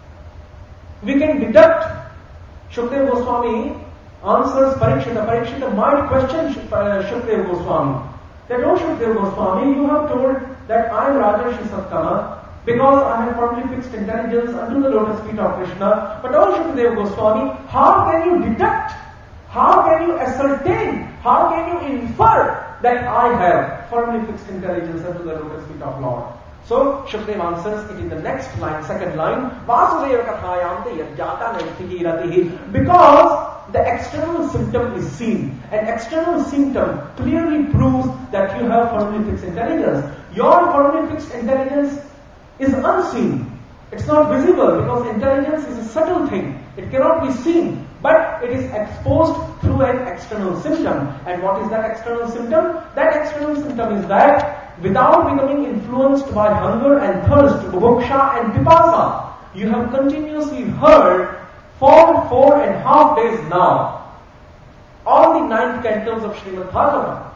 we can deduct? Shukdev Goswami answers Parikshita. Parikshita might question Shukdev Goswami. That, O Shukdev Goswami, you have told that I am Rajarshi Sattama because I have firmly fixed intelligence unto the lotus feet of Krishna. But, O Shukdev Goswami, how can you deduct? How can you ascertain? How can you infer that I have firmly fixed intelligence unto the lotus feet of Lord? So, Shukdev answers it in the next line, second line, Vasudeva kathayante yajjata naistiki ratihi. Because the external symptom is seen. An external symptom clearly proves that you have firmly fixed intelligence. Your firmly fixed intelligence is unseen. It's not visible because intelligence is a subtle thing. It cannot be seen. But it is exposed through an external symptom. And what is that external symptom? That external symptom is that without becoming influenced by hunger and thirst, bubuksha and pipasa, you have continuously heard for 4.5 days now all the 9 cantos of Srimad Bhagavatam.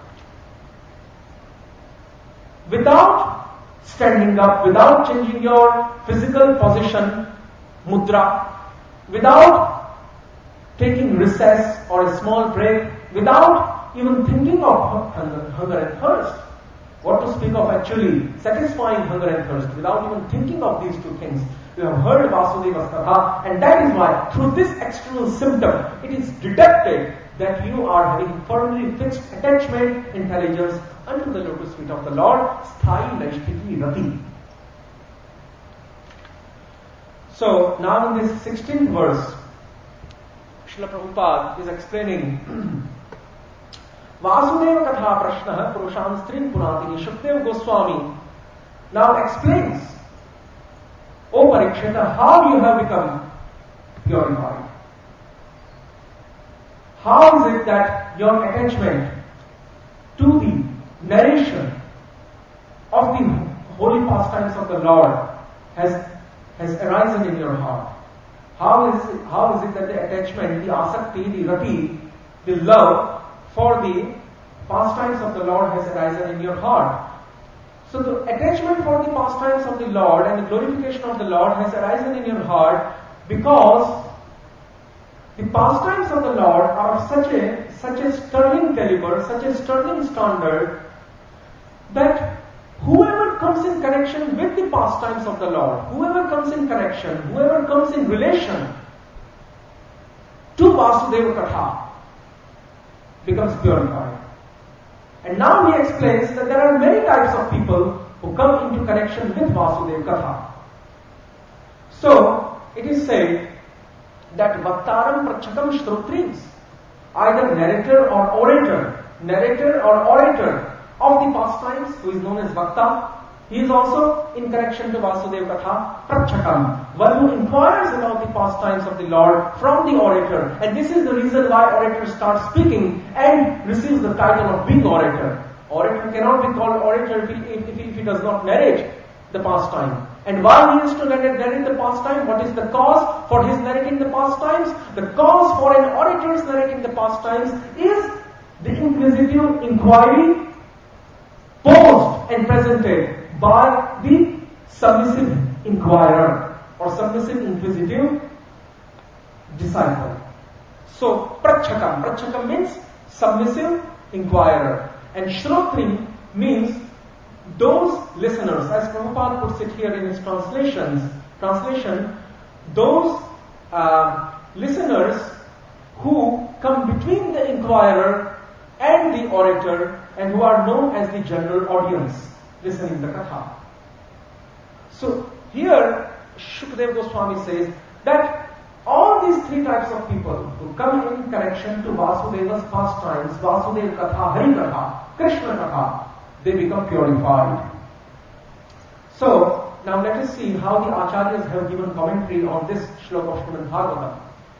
Without standing up, without changing your physical position, mudra, without taking recess or a small break, without even thinking of hunger and thirst. What to speak of actually satisfying hunger and thirst, without even thinking of these two things. You have heard Vasudeva's Katha, and that is why through this external symptom, it is deducted that you are having firmly fixed attachment, intelligence unto the lotus feet of the Lord, Sthai Naishtiki Rati. So now in this 16th verse, Srila Prabhupada is explaining Vasudeva Katha Prashna Purusham String Punatini. Shukdev Goswami now explains, O Parikshita, how you have become purified. How is it that your attachment to the narration of the holy pastimes of the Lord has arisen in your heart? How is it that the attachment, the asakti, the rati, the love for the pastimes of the Lord has arisen in your heart? So the attachment for the pastimes of the Lord and the glorification of the Lord has arisen in your heart because the pastimes of the Lord are of such a sterling caliber, such a sterling standard, that whoever comes in connection with the pastimes of the Lord, whoever comes in connection, whoever comes in relation to Vasudeva Katha becomes purified. And now he explains that there are many types of people who come into connection with Vasudeva Katha. So, it is said that Vaktaram Prachakam Shrotrins, either narrator or orator of the pastimes, who is known as Vakta, he is also in connection to Vasudeva Katha, Prachakam, one who inquires about the pastimes of the Lord from the orator. And this is the reason why orator starts speaking and receives the title of being orator. Orator cannot be called orator if he does not narrate the pastime. And why he is to narrate the pastime? What is the cause for his narrating the pastimes? The cause for an orator's narrating the pastimes is the inquisitive inquiry posed and presented by the submissive inquirer or submissive inquisitive disciple. So, Prachakam means submissive inquirer. And Shrotri means those listeners, as Prabhupada puts it here in his translation, those listeners who come between the inquirer and the orator and who are known as the general audience listening the katha. So here Shukdev Goswami says that all these three types of people who come in connection to Vasudeva's pastimes, Vasudeva Katha, Hari Katha, Krishna Katha, they become purified. So, now let us see how the Acharyas have given commentary on this Shlok of Srimad Bhagavatam.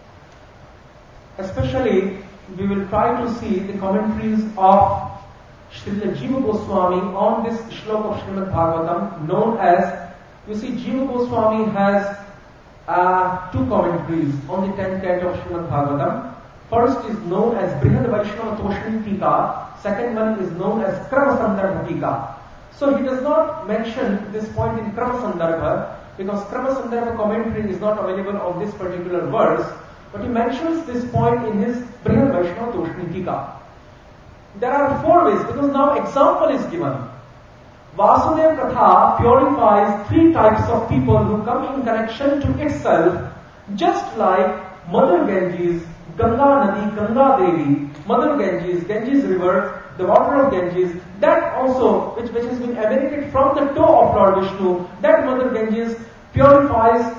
Especially, we will try to see the commentaries of Srila Jiva Goswami on this Shlok of Srimad Bhagavatam, known as, you see, Jiva Goswami has two commentaries on the 10th canto of Srimad Bhagavatam. First is known as Brihad Vaishnava Toshini Tika. Second one is known as Krama Sandarbha Tika. So he does not mention this point in Krama Sandarbha because Krama Sandarbha commentary is not available on this particular verse, but he mentions this point in his Brihad Vaishnava Toshini Tika. There are four ways because now example is given. Vasudeva Katha purifies three types of people who come in connection to itself, just like Mother Ganges, Ganga Nadi, Ganga Devi, Mother Ganges, Ganges River, the water of Ganges, that also, which has been emanated from the toe of Lord Vishnu, that Mother Ganges purifies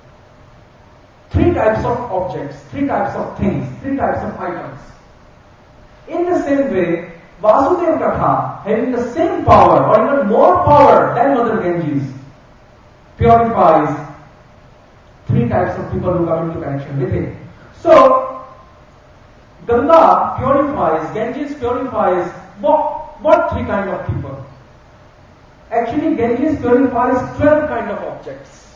three types of objects, three types of things, three types of items. In the same way, Vasudeva Katha, having the same power or even more power than Mother Ganges, purifies three types of people who come into connection with it. So, Ganga purifies, Ganges purifies what three kind of people? Actually, Ganges purifies 12 kind of objects.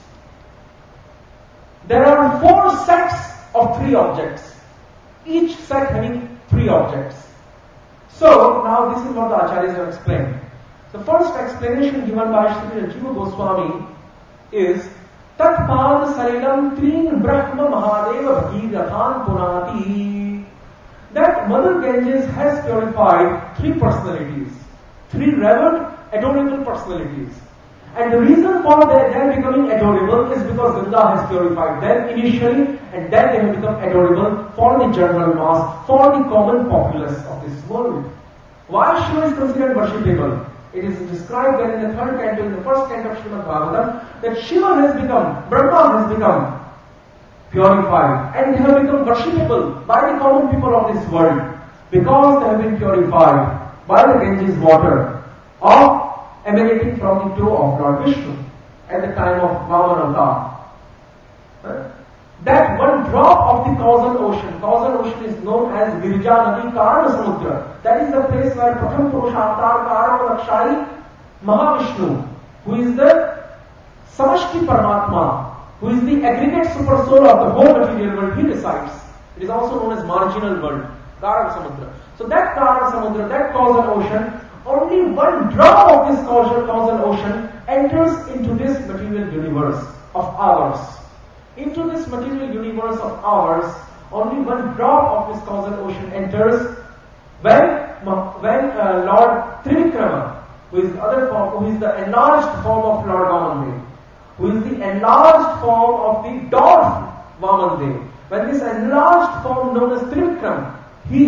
There are 4 sets of 3 objects, each set having 3 objects. So, now this is what the Acharyas have explained. The first explanation given by Sri Jiva Goswami is Tatpad Salilam Trin Brahma Mahadeva Bhagirahan Punati. That Mother Ganges has purified 3 personalities, 3 revered, adorable personalities. And the reason for their becoming adorable is because Ganga has purified them initially, and then they have become adorable for the general mass, for the common populace of this world. Why Shiva is considered worshipable? It is described there in the 3rd canto, in the 1st canto of Srimad Bhagavatam, that Shiva has become, Brahma has become purified, and they have become worshipable by the common people of this world, because they have been purified by the Ganges water emanating from the toe of Lord Vishnu at the time of Vaman Avatar. That one drop of the causal ocean is known as Girija Nadi Karana Samudra. That is the place where Pratham Purusha Avatar Karana Lakshai Mahavishnu, who is the Samashti Paramatma, who is the aggregate super soul of the whole material world, he resides. It is also known as marginal world, Karana Samudra. So that Karana Samudra, that causal ocean, only one drop of this causal ocean enters into this material universe of ours. Into this material universe of ours, only one drop of this causal ocean enters when Lord Trivikrama, who is the enlarged form of Lord Vamandev, who is the enlarged form of the dwarf Vamandev. When this enlarged form known as Trivikram,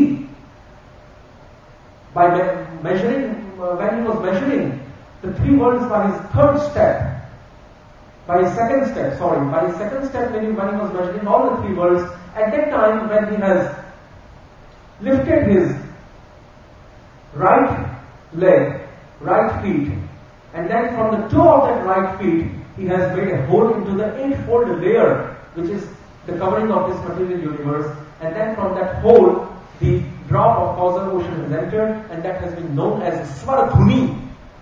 when he was measuring the three worlds by his second step, when he was measuring all the three worlds, at that time when he has lifted his right leg, right feet, and then from the toe of that right feet, he has made a hole into the eightfold layer, which is the covering of this material universe, and then from that hole, the drop of causal ocean has entered, and that has been known as Svardhuni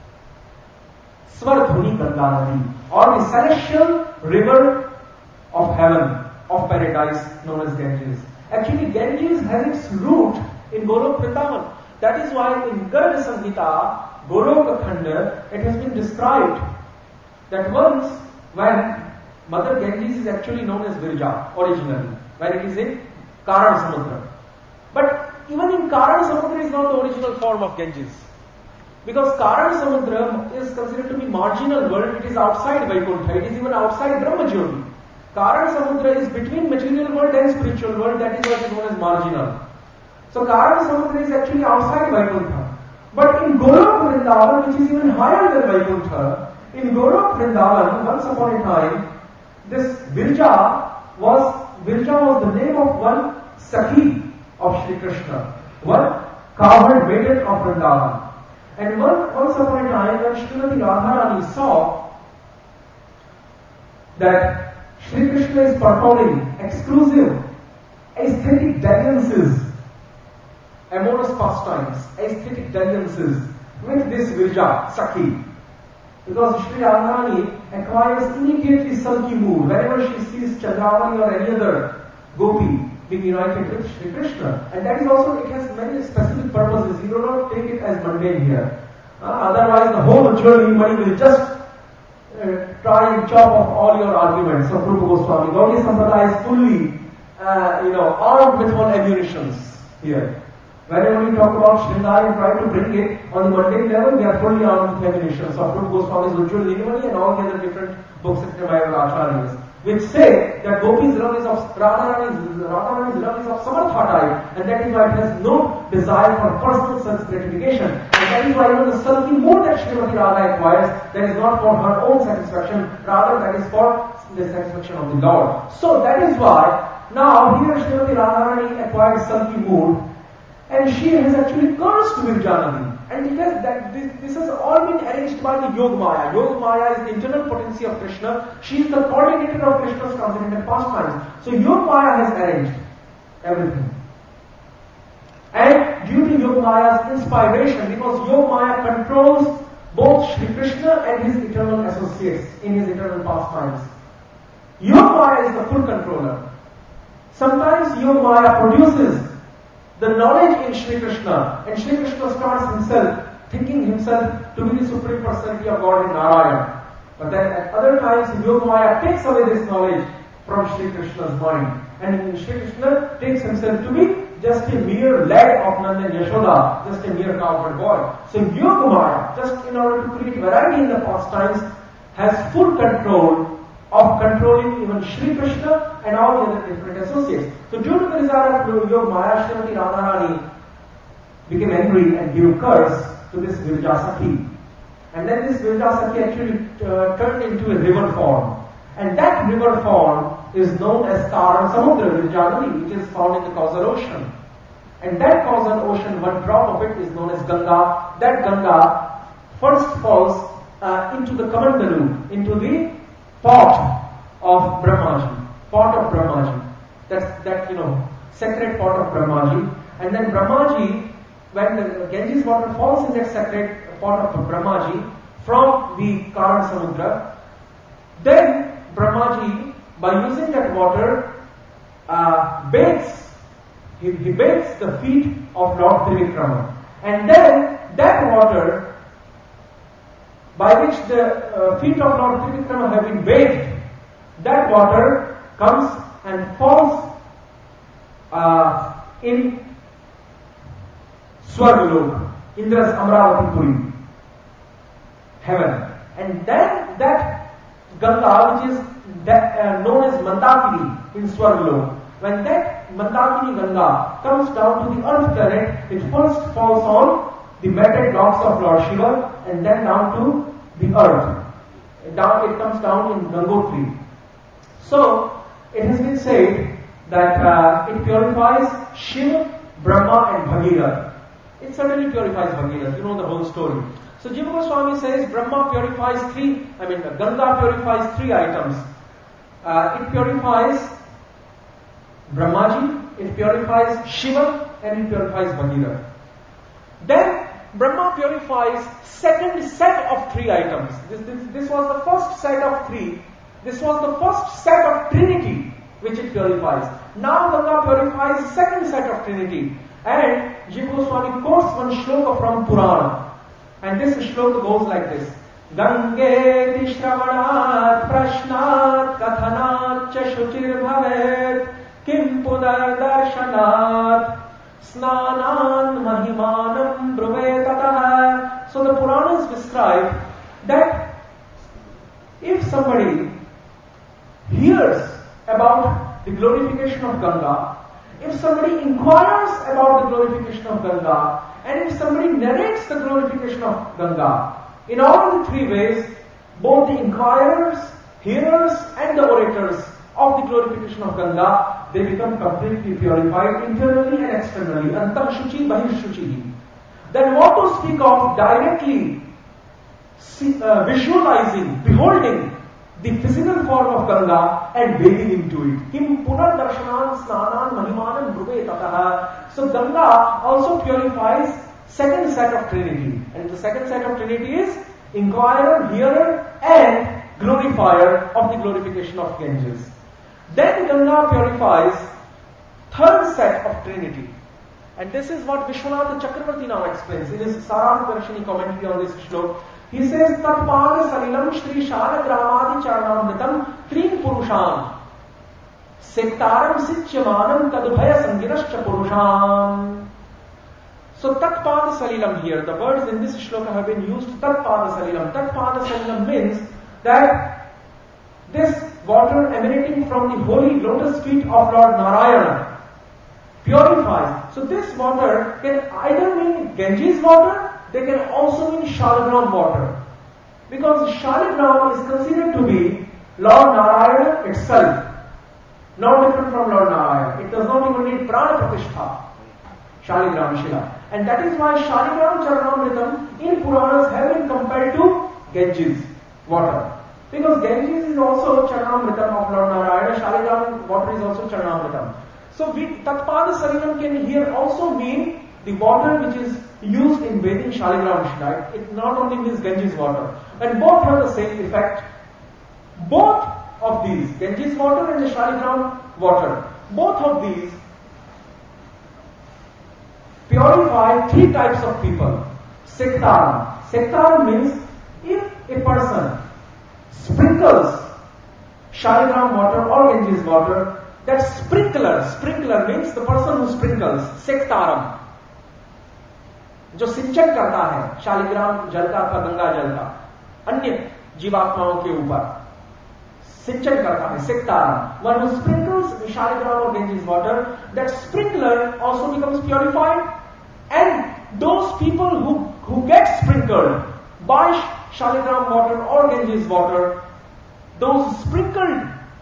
Ganga Nadi, or the celestial river of heaven, of paradise, known as Ganges. Actually, Ganges has its root in Golok Vrindavan. That is why in Garga Samhita, Golok Khanda, it has been described that once when Mother Ganges is actually known as Virja originally, when it is in Karana Samudra. But even in Karana Samudra is not the original form of Ganges. Because Karana Samudra is considered to be marginal world, it is outside Vaikuntha, it is even outside Brahmajyoti. Karana Samudra is between material world and spiritual world, that is what is known as marginal. So Karana Samudra is actually outside Vaikuntha. But in Golok Vrindavan, which is even higher than Vaikuntha, in Golok Vrindavan, once upon a time, this Virja was the name of one Sakhi of Sri Krishna, one cowherd maiden of Vrindavan. And once upon a time, when Srimati Radharani saw that Sri Krishna is performing exclusive aesthetic dalliances, amorous pastimes, aesthetic dalliances with this Virja, Sakhi, because Sri Radharani acquires immediately sulky mood whenever she sees Chandravali or any other gopi being united with Sri Krishna. And that is also, it has many specific purposes. You do not take it as mundane here. Otherwise, the whole jewelry money will just try and chop off all your arguments of Rupa Goswami. Gaudiya Sampradaya is fully, armed with all ammunitions here. Whenever we talk about Sringar and try to bring it on the mundane level, we are fully armed with ammunitions of Rupa Goswami's Ujjwal Nilmani and all the other different books written by our acharyas, which say that Gopi's love is of Radharani's love is of Samartha type, and that is why it has no desire for personal self-gratification. And that is why even the sulky mood that Srimati Radha acquires, that is not for her own satisfaction, rather that is for the satisfaction of the Lord. So that is why now here Srimati Radharani acquired sulky mood, and she has actually cursed Virjanadi. And this has all been arranged by the Yog Maya. Yog Maya is the internal potency of Krishna. She is the coordinator of Krishna's transcendental pastimes. So Yog Maya has arranged everything. And due to Yog Maya's inspiration, because Yog Maya controls both Sri Krishna and his eternal associates in his eternal pastimes, Yog Maya is the full controller. Sometimes Yog Maya produces the knowledge in Sri Krishna, and Sri Krishna starts himself, thinking himself to be the Supreme Personality of God in Narayana. But then at other times, Yoga Maya takes away this knowledge from Sri Krishna's mind, and Sri Krishna takes himself to be just a mere lad of Nanda and Yashoda, just a mere cowherd boy. So Yoga Maya, just in order to create variety in the pastimes, has full control of controlling even Sri Krishna and all the other different associates. So due to the desire of Yoga Maya, Srimati Radharani became angry and gave curse to this Virja Sakhi. And then this Virja Sakhi actually turned into a river form. And that river form is known as Taran Samudra, Vindhyavali, which is found in the causal ocean. And that causal ocean, one drop of it is known as Ganga. That Ganga first falls into the Kamandalu, into the pot of Brahmaji, That's that sacred pot of Brahmaji. And then Brahmaji, when the Ganges water falls in that sacred pot of Brahmaji from the Karan Samudra, then Brahmaji, by using that water, bathes. He bathes the feet of Lord Trivikrama. And then that water, by which the feet of Lord Trivikrama have been bathed, that water comes and falls in Swargalok, Indra's Amravati Puri, heaven. And then that Ganga, which is known as Mandakini in Swargalok, when that Mandakini Ganga comes down to the earth planet, it first falls on the matted locks of Lord Shiva and then down to the earth. It comes down in Gangotri. So, it has been said that it purifies Shiva, Brahma and Bhagirath. It certainly purifies Bhagirath. You know the whole story. So, Jiva Goswami says Ganga purifies three items. It purifies Brahmaji, it purifies Shiva, and it purifies Bhagirath. Then Brahma purifies second set of three items. This was the first set of three. This was the first set of Trinity which it purifies. Now Ganga purifies second set of Trinity. And Jiva Goswami quotes one shloka from Purana. And this shloka goes like this. Gangeti Shravanat Prashnat Kathanat Chashuchir Bhavet Kim Pudar Darshanat Snanan Mahimanam Bruvetataha. So the Puranas describe that if somebody hears about the glorification of Ganga, if somebody inquires about the glorification of Ganga, and if somebody narrates the glorification of Ganga, in all the three ways, both the inquirers, hearers, and the orators of the glorification of Ganga, they become completely purified internally and externally. Antam Shuchi, Bahir Shuchi. Then what to speak of directly visualizing, beholding the physical form of Ganga and bathing into it. Kim Punar Darshanan Snanan Mahimanan Bruve Tataha. So Ganga also purifies second set of Trinity. And the second set of Trinity is inquirer, hearer, and glorifier of the glorification of Ganges. Then Ganga purifies third set of Trinity. And this is what Vishwanath Chakravarti now explains in his Sarang Darshini commentary on this shlok. He says, Tatpada Salilam Shri Shara Gramadi Charanamritam Trin Purushan Sektaram Sityamanam Tadubhaya Sanginascha Purushan. So Tatpada Salilam here, the words in this shloka have been used, Tatpada Salilam. Tatpada Salilam means that this water emanating from the holy lotus feet of Lord Narayana purifies. So this water can either mean Ganges water, they can also mean Shaligram water. Because Shaligram is considered to be Lord Narayana itself. No different from Lord Narayana. It does not even need Prana Pratishtha. Shaligram Shila. And that is why Shaligram Charanamritam in Puranas have been compared to Ganges water. Because Ganges is also Charanamritam of Lord Narayana. Shaligram water is also Charanamritam. So Tatpada Salilam can here also mean the water which is used in bathing Shaligram Shila. It not only means Ganges water. And both have the same effect. Both of these, Ganges water and the Shaligram water, both of these purify three types of people. Sektaram. Sektaram means if a person sprinkles Shaligram water or Ganges water, that sprinkler means the person who sprinkles, Sektaram, जो सिंचन करता है शालिग्राम जल का अथवा गंगा जल का अन्य जीवात्माओं के ऊपर सिंचन करता है, Sektaram. One who sprinkles Shaligram or Ganges water, that sprinkler also becomes purified, and those people who get sprinkled by Shaligram water or Ganges water, those sprinkled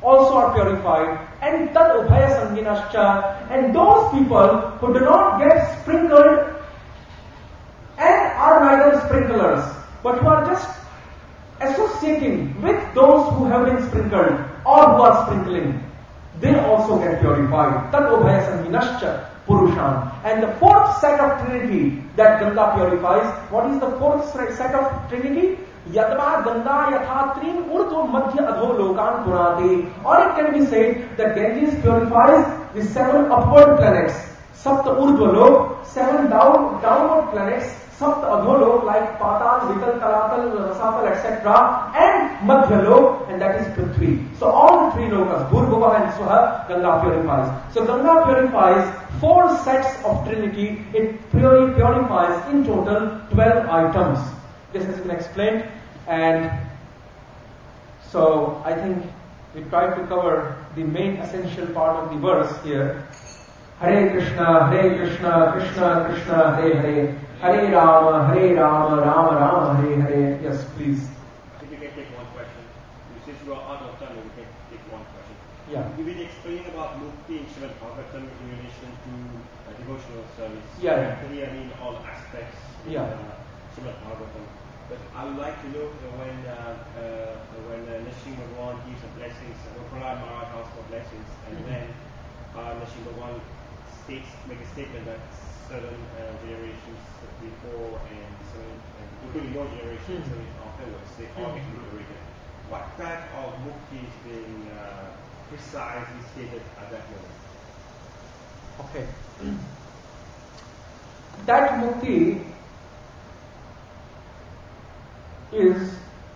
also are purified. And tad ubhaya sanginascha, and those people who do not get sprinkled and are neither sprinklers, but who are just associating with those who have been sprinkled or who are sprinkling, they also get purified. Tad ubhaya sanginascha Purushan. And the fourth set of Trinity that Ganga purifies, what is the fourth set of Trinity? Yadva Ganga Yathatrin Urdhva Madhya Adho Lokan Purati. Or it can be said that Ganges purifies the 7 upward planets, Sapta Urdhva Lok, 7 downward planets, Sapta Adho Lok like Patal, Vital, Talatal, Rasatal, etc. and Madhya Lok, and that is Prithvi. So all the 3 lokas, Bhurbuva and Swaha, Ganga purifies. So Ganga purifies 4 sets of Trinity. It purifies in total 12 items. This has been explained, and so I think we tried to cover the main essential part of the verse here. Hare Krishna, Krishna Krishna, Hare Hare, Hare Rama, Rama Rama, Hare Hare. Yes, please. If you can take one question. Since you are out of time, we can take one question. Yeah. You will explain about Mukti in Srimad Bhagavatam in relation to devotional service. Yeah. Clearly in all aspects in Srimad Bhagavatam. But I would like to know when Nrsimha Bhagwan gives the blessings, Prahlad Maharaj asks for blessings, and then Nrsimha Bhagwan make a statement that certain generations before and including more generations afterwards, they all get liberated. What type of mukti is being precisely stated at that moment? Okay. That mukti is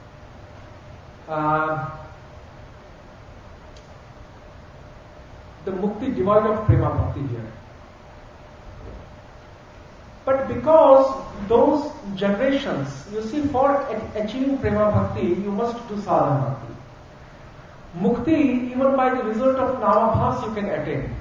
the mukti devoid of prema bhakti here. But because those generations, you see, for achieving prema bhakti, you must do sadhana bhakti. Mukti, even by the result of namabhas, you can attain.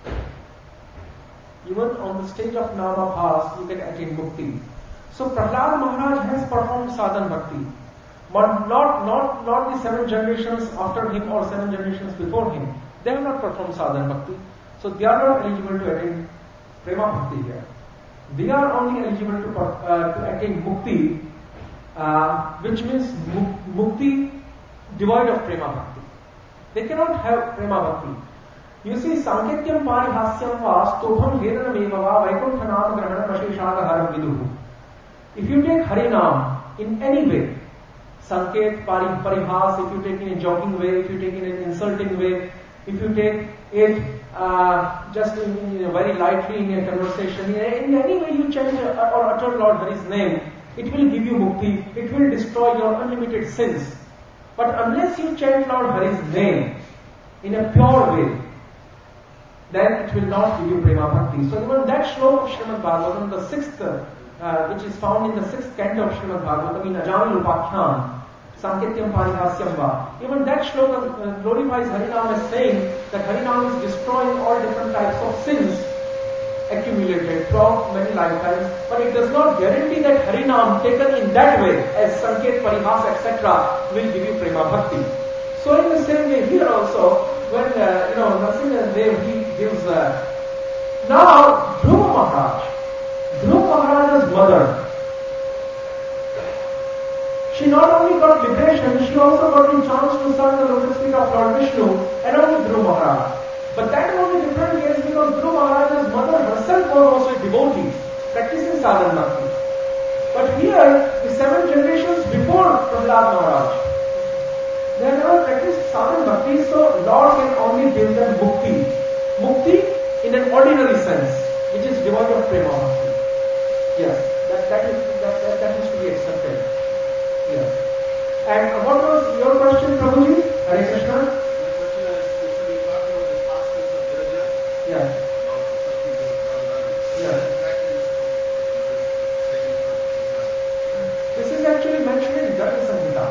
Even on the stage of namabhas, you can attain mukti. So Prahlad Maharaj has performed sadhana bhakti, but not the 7 generations after him or 7 generations before him. They have not performed sadhana bhakti, so they are not eligible to attain prema bhakti here. They are only eligible to attain mukti, which means mukti devoid of prema bhakti. They cannot have prema bhakti. You see, Sanketyam Parihasyam va Stobham Vedanam eva va Vaikuntha Nama Grahanam Asheshaka Haram Viduhu. If you take Harinam in any way, Sanket, Parihas, if you take in a joking way, if you take in an insulting way, if you take it just in very lightly in a conversation, in any way you chant or utter Lord Hari's name, it will give you mukti, it will destroy your unlimited sins. But unless you chant Lord Hari's name in a pure way, then it will not give you prema bhakti. So even that shloka of Srimad Bhagavatam, the 6th, which is found in the 6th canto of Srimad Bhagavatam in Ajami Upakhyan, Sanketyam Parihasyam va. Even that shloka glorifies Harinam as saying that Harinam is destroying all different types of sins accumulated throughout many lifetimes, but it does not guarantee that Harinam taken in that way as Sanket, Parihas, etc. will give you prema bhakti. So in the same way here also, when Nrsimha Dev he gives now Dhruva Maharaj's mother, she not only got liberation, she also got the chance to serve the lotus feet of Lord Vishnu along with Dhruva Maharaj. But that was a different case because Dhruva Maharaj's mother herself was also a devotee, practicing sadhana bhakti. But here, the 7 generations before Prahlad Maharaj, they have never practiced sadhana bhakti, so Lord can only give them mukti. Mukti in an ordinary sense, which is devoid of prema bhakti. Yes, that is to be accepted. Yes. And what was your question, Prabhuji? Hare Krishna? My question is, we talked about the pastimes of Viraja. Yes. About Sakti Devatara. Yes. Exactly saying This is actually mentioned in Dharma Samhita.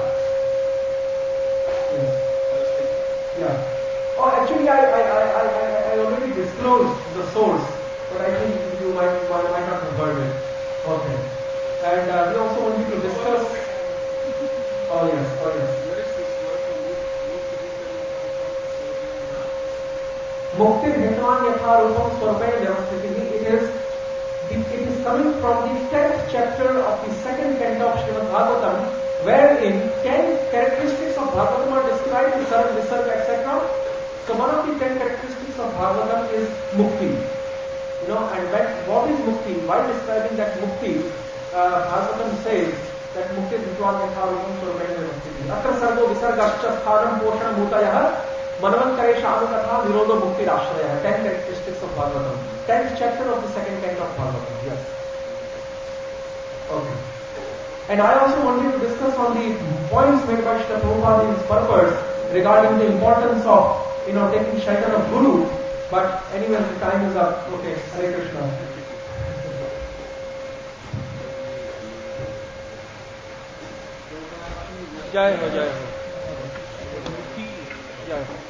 Yes. Yeah. Oh, actually, I already disclosed the source, but I think you might not have heard it. Okay. And we also wanted to discuss. Oh yes. Where is this word from Muktir Hitman Yatha Rupam Swarupena Vyavasthitihi, it is coming from the 10th chapter of the second canto of Srimad Bhagavatam, wherein 10 characteristics of Bhagavatam are described in Sarv, Visarg, etc. So one of the 10 characteristics of Bhagavatam is Mukti. And what is Mukti? While describing that Mukti, Bhagavatam says that Mukti Dhutvam Yatharupam Swarupena Vyavasthitihi. Atra Sargo Visargascha Sthanam Poshanam Bhutayah Manvantaresha Anukatha Virodo Mukti Rashraya. 10 characteristics of Bhagavatam. 10th chapter of the second canto of Bhagavatam. Yes. Okay. And I also wanted to discuss on the points made by Srila Prabhupada in his purpose regarding the importance of taking shelter of Guru. But anyway, the time is up. Okay. Hare Krishna. Jai Ho, Jai Ho. Jai Ho.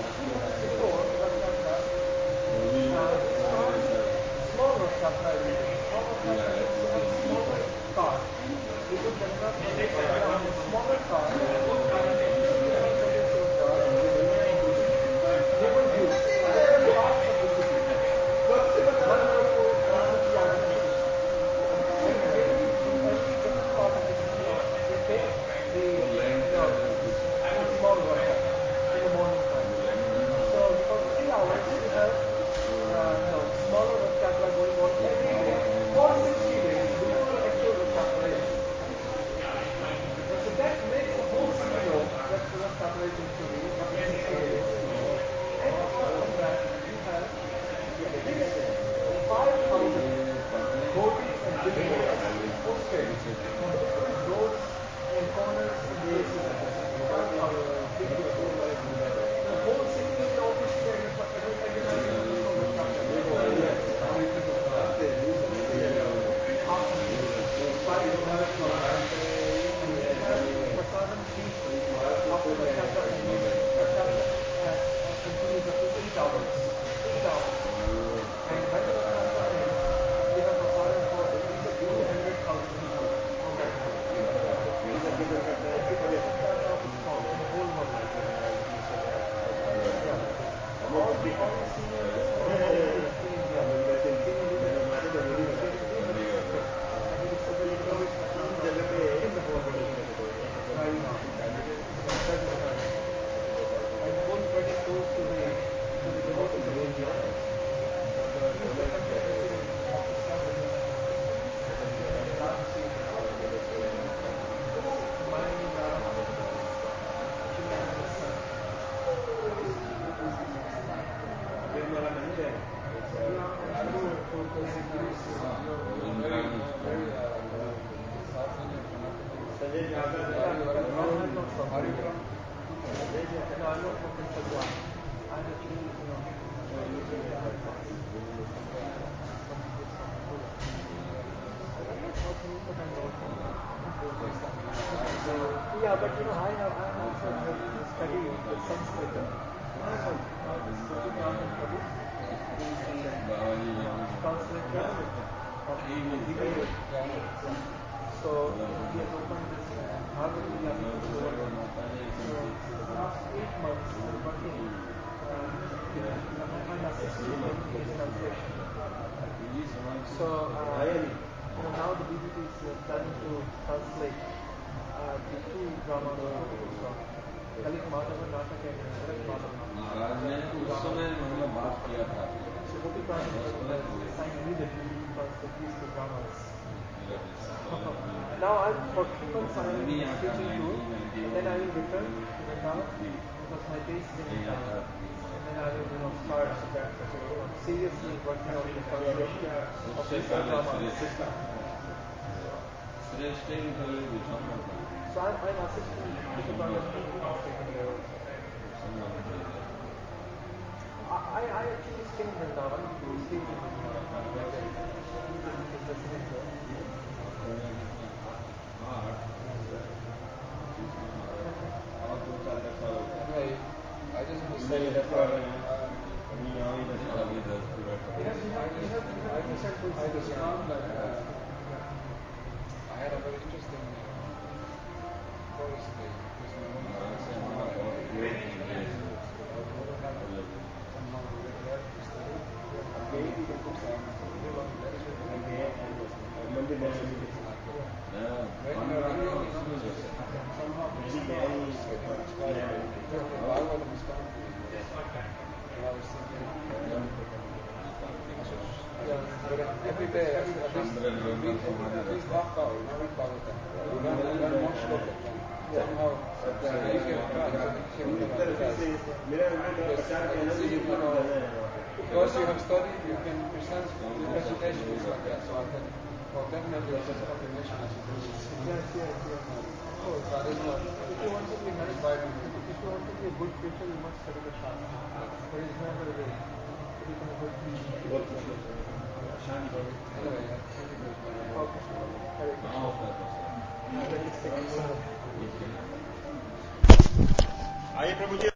Small Rath Yatra small workshop in the morning time. So for 3 hours we have smaller workshops are going on every day for 60 days before the actual workshop is. So that makes the whole CEO that workshop is into the 60 days. And apart from that, you have this 5,000 hoardings and billboards posted on different roads and corners and places. The whole city will always see continues up to 8 hours. 8 hours. And when the Prasadam ends, we have Prasadam for at least 200,000 people. All the seniors and whole credit goes to the devotees of India. Yeah, but I have also studied the Sanskrit. I have translated of Hebrew. So we have opened this Harvard University. So the last 8 months I'm working I'm assisting in his translation. So now the BBT is planning to translate the 2 dramas from Kalit Madhava Natak and Bharat Madhava. So Gopi Prasad has assigned me the duty to translate these 2 dramas. Now for 3 months I will be teaching too, and then I will return to Vrindavan because my base is in Vrindavan. And then I will start seriously working on the translation of these 2 dramas. So I'm assisting Gopi Prasad in translating the. I actually stay in Vrindavan. He stays in Vrindavan. I just want to say that I just found that I had a very interesting forest day because my mom every day at least half hour, not a power time. Learn more shloka. Somehow, because you have studied, you can present the presentation is like that. So I think, well, definitely this is a combination I should do. Yes. Of course. If you want to be a good preacher, you must study the Shastra. There is no other way to become a good preacher. Anyway, आइए प्रभु जी।